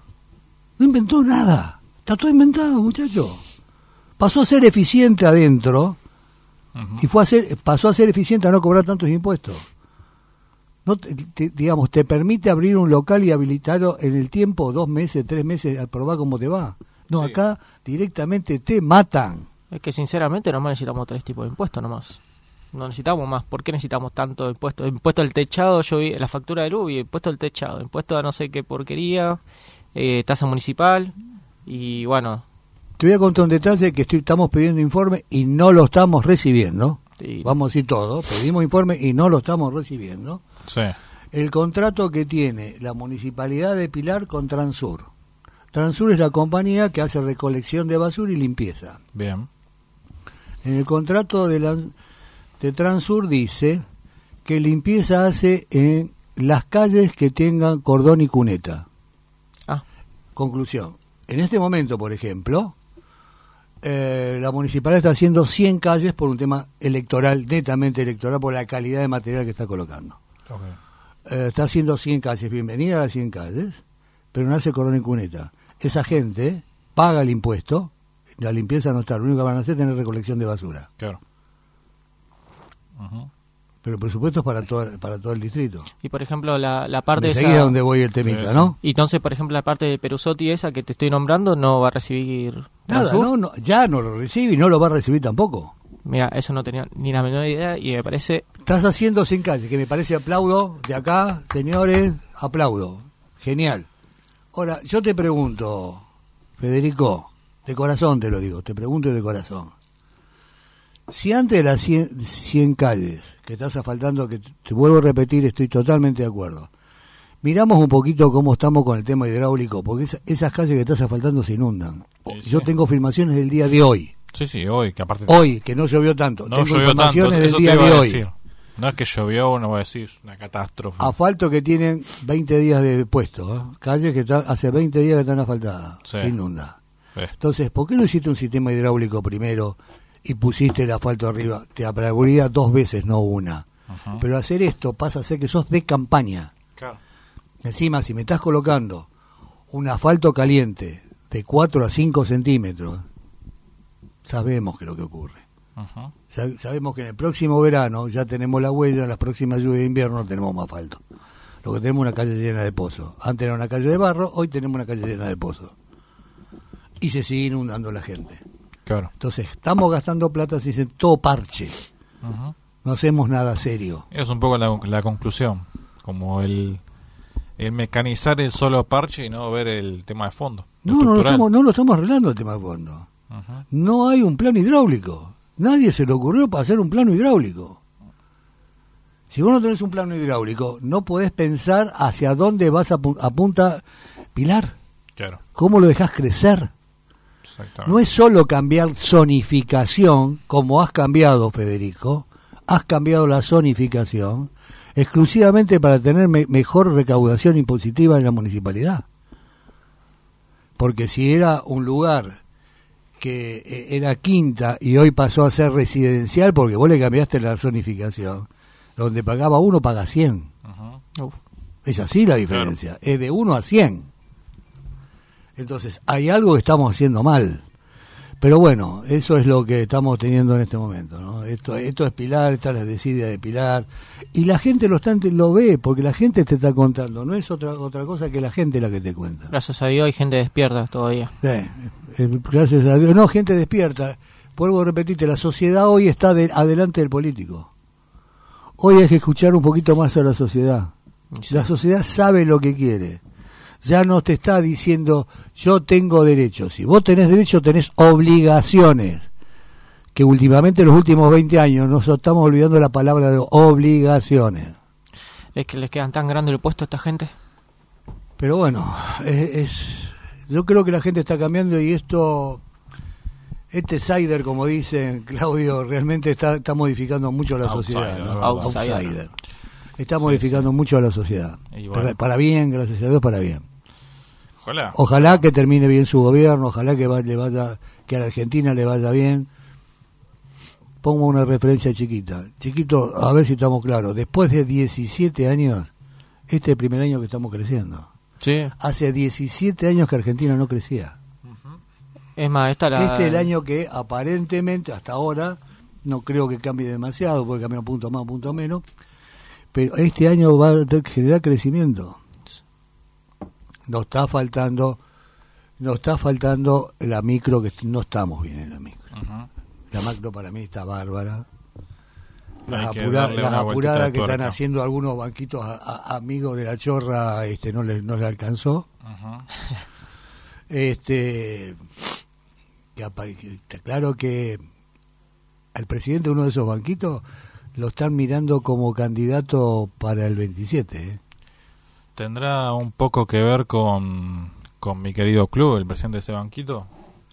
No inventó nada. Está todo inventado, muchacho. Pasó a ser eficiente adentro Ajá. y fue a ser, pasó a ser eficiente a no cobrar tantos impuestos. No te- te- digamos, te permite abrir un local y habilitarlo en el tiempo, dos meses, tres meses, al probar cómo te va. No, Sí. acá directamente te matan. Es que sinceramente nomás necesitamos tres tipos de impuestos nomás. No necesitamos más. ¿Por qué necesitamos tanto impuesto? Impuesto al techado, yo vi la factura de luz y impuesto al techado. Impuesto a no sé qué porquería, eh, tasa municipal y bueno. Te voy a contar un detalle que estoy, estamos pidiendo informe y no lo estamos recibiendo. y- Vamos a decir todo, pedimos informe y no lo estamos recibiendo. Sí. El contrato que tiene la Municipalidad de Pilar con Transur. Transur es la compañía que hace recolección de basura y limpieza. Bien. En el contrato de, la, de Transur dice que limpieza hace en las calles que tengan cordón y cuneta. Ah, Conclusión. En este momento, por ejemplo, eh, la municipalidad está haciendo cien calles por un tema electoral, netamente electoral, por la calidad de material que está colocando. Ok. Eh, está haciendo cien calles, bienvenida a las cien calles, pero no hace cordón y cuneta. Esa gente paga el impuesto, la limpieza no está, lo único que van a hacer es tener recolección de basura. Claro. Ajá. Pero el presupuesto es para todo, para todo el distrito. y por ejemplo la, la parte ¿Me esa... seguís a donde voy el temita, Sí, no? Y entonces, por ejemplo, la parte de Perusotti esa que te estoy nombrando no va a recibir Nada, Transur. no, no, ya no lo recibe y no lo va a recibir tampoco. Mira, eso no tenía ni la menor idea y me parece... Estás haciendo cien calles, que me parece aplaudo de acá, señores, aplaudo. Genial. Ahora, yo te pregunto, Federico, de corazón te lo digo, te pregunto de corazón. Si antes de las cien, cien calles que estás asfaltando, que te vuelvo a repetir, estoy totalmente de acuerdo. Miramos un poquito cómo estamos con el tema hidráulico, porque esa- esas calles que estás asfaltando se inundan. Sí, Yo sí. tengo filmaciones del día de hoy. Sí, sí, hoy, que aparte... Hoy, que no llovió tanto. no tengo llovió tanto, informaciones eso del te día iba de a hoy. decir. No es que llovió, no voy a decir, es una catástrofe. Asfalto que tienen veinte días de puesto, ¿eh? Calles que están, hace veinte días que están asfaltadas, Sí. se inunda. Eh, Entonces, ¿por qué no hiciste un sistema hidráulico primero y pusiste el asfalto arriba? Te aplaudía dos veces, no una. Ajá. Pero hacer esto pasa a ser que sos de campaña. Claro. Encima, si me estás colocando un asfalto caliente de cuatro a cinco centímetros, sabemos que es lo que ocurre. Ajá. Sa- Sabemos que en el próximo verano ya tenemos la huella, en las próximas lluvias de invierno no tenemos más asfalto. Lo que tenemos es una calle llena de pozos. Antes era una calle de barro, hoy tenemos una calle llena de pozos. Y se sigue inundando la gente. Claro. Entonces, estamos gastando plata, se dice todo parche. Ajá. No hacemos nada serio. Es un poco la, la conclusión, como el, el mecanizar el solo parche y no ver el tema de fondo. lo No, no lo, estructural. estamos, no lo estamos arreglando el tema de fondo. Ajá. No hay un plan hidráulico. Nadie se le ocurrió para hacer un plano hidráulico. Si vos no tenés un plano hidráulico, no podés pensar hacia dónde vas a apu- apunta Pilar. Claro, ¿Cómo lo dejás crecer? exactamente. No es solo cambiar zonificación, como has cambiado, Federico. Has cambiado la zonificación exclusivamente para tener me- mejor recaudación impositiva en la municipalidad. Porque si era un lugar que eh, era quinta y hoy pasó a ser residencial porque vos le cambiaste la zonificación, donde pagaba uno paga cien. Ajá. Uf. Es así la diferencia, es de uno a cien. Entonces, hay algo que estamos haciendo mal. pero bueno, eso es lo que estamos teniendo en este momento, ¿no? Esto, esto es Pilar, esta es la desidia de Pilar, y la gente lo está, lo ve, porque la gente te está contando, no es otra otra cosa que la gente la que te cuenta. Gracias a Dios hay gente despierta todavía. Sí, eh, gracias a Dios, no, gente despierta. Vuelvo a repetirte, la sociedad hoy está de, adelante del político. Hoy hay que escuchar un poquito más a la sociedad. Sí. La sociedad sabe lo que quiere. Ya no te está diciendo, yo tengo derechos. Si vos tenés derechos, tenés obligaciones. Que últimamente, en los últimos veinte años, nos estamos olvidando la palabra de obligaciones. Es que les quedan tan grandes el puesto a esta gente. Pero bueno, es, es, yo creo que la gente está cambiando y esto, este Sider, como dicen, Claudio, realmente está, está modificando mucho la Outsider, sociedad. ¿no? Outsider. Outsider. Está Sí, modificando sí. mucho a la sociedad. Bueno. Para, para bien, gracias a Dios, para bien. Ojalá. Ojalá que termine bien su gobierno, ojalá que va, le vaya, que a la Argentina le vaya bien. Pongo una referencia chiquita. Chiquito, a ver si estamos claros. Después de diecisiete años, este es el primer año que estamos creciendo. Sí. Hace diecisiete años que Argentina no crecía. Es más, esta la... Este es el año que aparentemente, hasta ahora, no creo que cambie demasiado, puede cambiar un punto más, un punto menos, pero este año va a generar crecimiento. Nos está faltando, nos está faltando la micro, que no estamos bien en la micro. Uh-huh. La macro para mí está bárbara. Las, Hay que apura, darle las una vueltita apuradas de que están tuerca. haciendo algunos banquitos a, a- amigos de la chorra, este, no le, no le alcanzó. Ujú. Este, que apare- que está claro que al presidente de uno de esos banquitos lo están mirando como candidato para el veintisiete. ¿eh? ¿Tendrá un poco que ver con, con mi querido club, el presidente de ese banquito?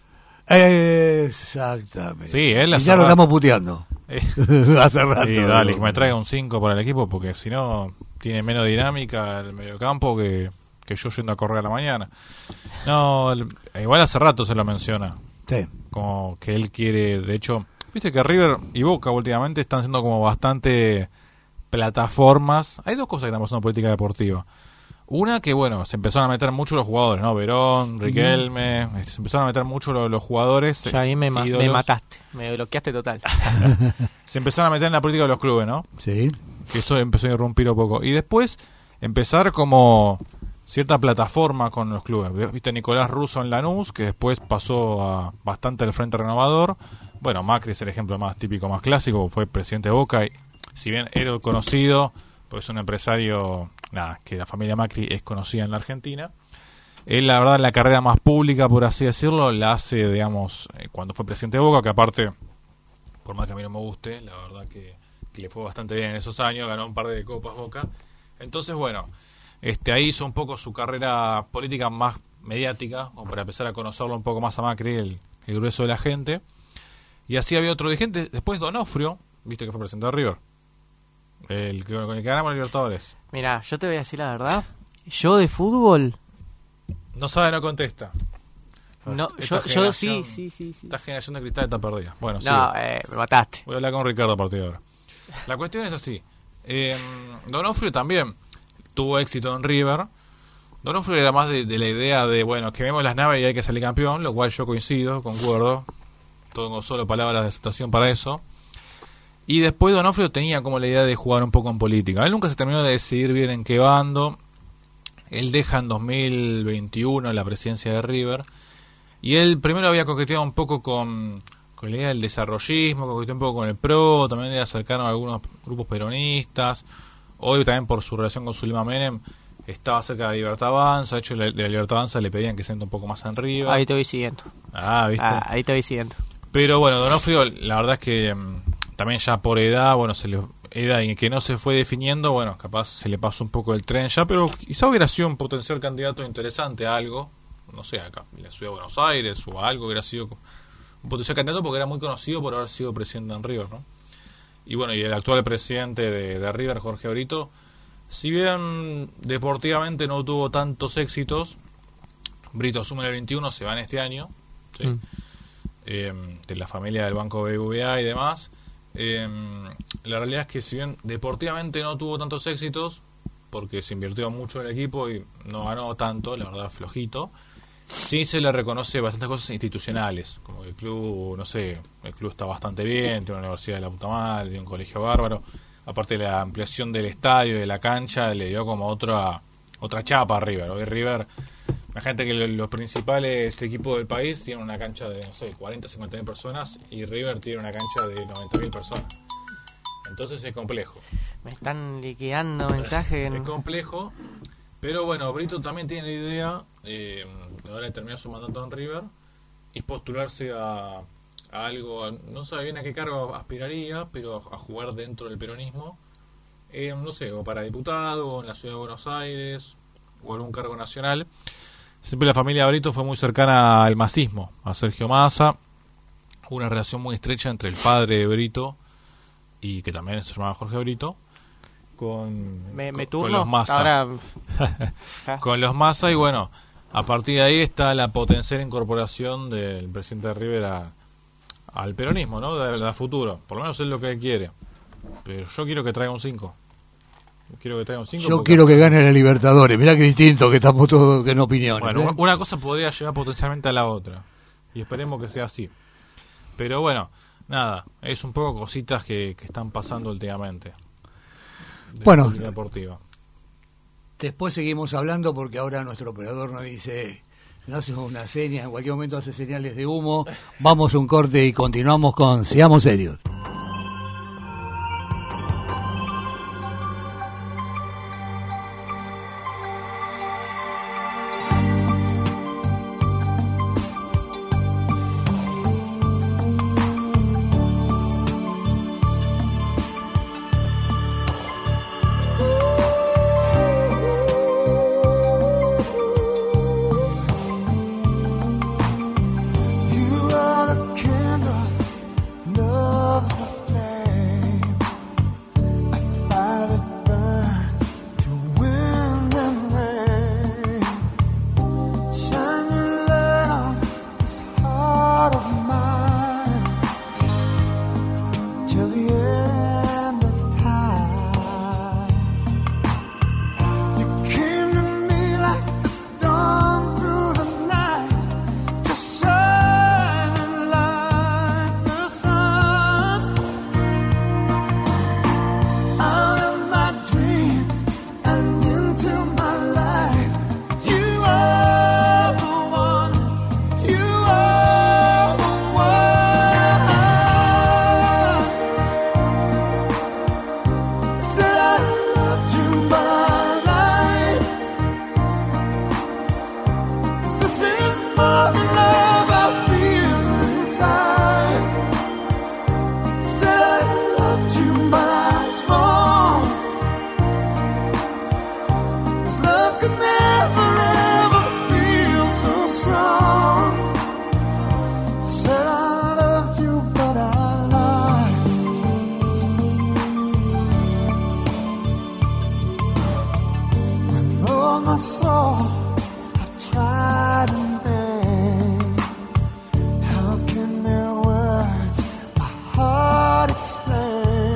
Exactamente. Sí, él Y hace ya lo rato- estamos puteando. Eh, Hace rato. sí, dale, que me traiga un cinco para el equipo, porque si no, tiene menos dinámica el mediocampo que, que yo yendo a correr a la mañana. No, el- igual hace rato se lo menciona, Sí. como que él quiere, de hecho, viste que River y Boca últimamente están siendo como bastante plataformas. Hay dos cosas que están pasando en política deportiva. Una que, bueno, se empezaron a meter mucho los jugadores, ¿no? Verón, Riquelme, este, se empezaron a meter mucho los, los jugadores. Ya ahí me, ma- ídolos. me mataste, me bloqueaste total. Se empezaron a meter en la política de los clubes, ¿no? Sí. Que eso empezó a irrumpir un poco. Y después empezar como cierta plataforma con los clubes. Viste Nicolás Russo en Lanús, que después pasó a bastante al Frente Renovador. Bueno, Macri es el ejemplo más típico, más clásico, fue presidente de Boca y si bien era conocido, pues es un empresario, nada, que la familia Macri es conocida en la Argentina. Él, la verdad, la carrera más pública, por así decirlo, la hace, digamos, eh, cuando fue presidente de Boca, que aparte, por más que a mí no me guste, la verdad que, que le fue bastante bien en esos años, ganó un par de copas Boca. Entonces, bueno, este ahí hizo un poco su carrera política más mediática, como para empezar a conocerlo un poco más a Macri, el, el grueso de la gente. Y así había otro dirigente, después Donofrio, viste que fue presidente de River, el que con el que ganamos Libertadores. Mira, yo te voy a decir la verdad. Yo de fútbol, No sabe, no contesta. no, Esta yo, yo sí, generación- sí, sí, sí. Esta generación de cristal está perdida. Bueno, No, sigo. eh, me mataste. Voy a hablar con Ricardo a partir de ahora. La cuestión es así. Eh, Donofrio también tuvo éxito en River. Donofrio era más de, de la idea de, bueno, quememos las naves y hay que salir campeón, lo cual yo coincido, concuerdo. Tengo solo palabras de aceptación para eso. Y después Donofrio tenía como la idea de jugar un poco en política. Él nunca se terminó de decidir bien en qué bando. Él deja en dos mil veintiuno la presidencia de River. Y él primero había coqueteado un poco con, con la idea del desarrollismo, coqueteó un poco con el PRO, también le acercaron a algunos grupos peronistas. Hoy también por su relación con Zulema Menem estaba cerca de la Libertad Avanza. De hecho, de la Libertad Avanza le pedían que se sienta un poco más en River. Ahí te voy siguiendo. Ah, ¿viste? Ah, ahí te voy siguiendo. Pero bueno, Donofrio, la verdad es que mm, también ya por edad, bueno, se le edad en que no se fue definiendo, bueno, capaz se le pasó un poco el tren ya, pero quizá hubiera sido un potencial candidato interesante a algo, no sé, acá, en la ciudad de Buenos Aires o a algo, hubiera sido un potencial candidato porque era muy conocido por haber sido presidente en River, ¿no? Y bueno, y el actual presidente de, de River, Jorge Brito, si bien deportivamente no tuvo tantos éxitos, Brito asume en el veintiuno, se va en este año, ¿sí? Mm. Eh, de la familia del Banco B B V A y demás. Eh, la realidad es que si bien deportivamente no tuvo tantos éxitos, porque se invirtió mucho en el equipo y no ganó tanto, la verdad flojito, sí se le reconoce bastantes cosas institucionales, como que el club, no sé, el club está bastante bien, tiene una universidad de la puta madre, tiene un colegio bárbaro, aparte de la ampliación del estadio y de la cancha, le dio como otra otra chapa a River. Hoy River, imagínate que los principales equipos del país tienen una cancha de, no sé, cuarenta, cincuenta mil personas, y River tiene una cancha de noventa mil personas. Entonces es complejo. Me están liquidando mensajes. Es complejo, pero bueno, Brito también tiene la idea, eh, ahora de terminar su mandato en River, y postularse a, a algo, no sabe bien a qué cargo aspiraría, pero a, a jugar dentro del peronismo, eh, no sé, o para diputado, o en la ciudad de Buenos Aires, o algún cargo nacional. Siempre la familia Brito fue muy cercana al masismo, a Sergio Massa, una relación muy estrecha entre el padre de Brito, y que también se llamaba Jorge Brito, con, me, me con, turno, con los Massa. Ahora... con los Massa, y bueno, a partir de ahí está la potencial incorporación del presidente de River a, al peronismo, ¿no? De, de futuro. Por lo menos es lo que él quiere. Pero yo quiero que traiga un cinco. Quiero que traiga un cinco. Yo quiero que gane la Libertadores. Mirá que distinto, que estamos todos en opiniones. Bueno, ¿eh? Una cosa podría llevar potencialmente a la otra. Y esperemos que sea así. Pero bueno, nada, es un poco cositas que, que están pasando últimamente. De bueno, deportiva. Después seguimos hablando porque ahora nuestro operador nos dice, nos hace una seña, en cualquier momento hace señales de humo. Vamos a un corte y continuamos con Seamos Serios.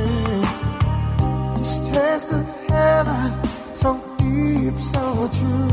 So deep, so true.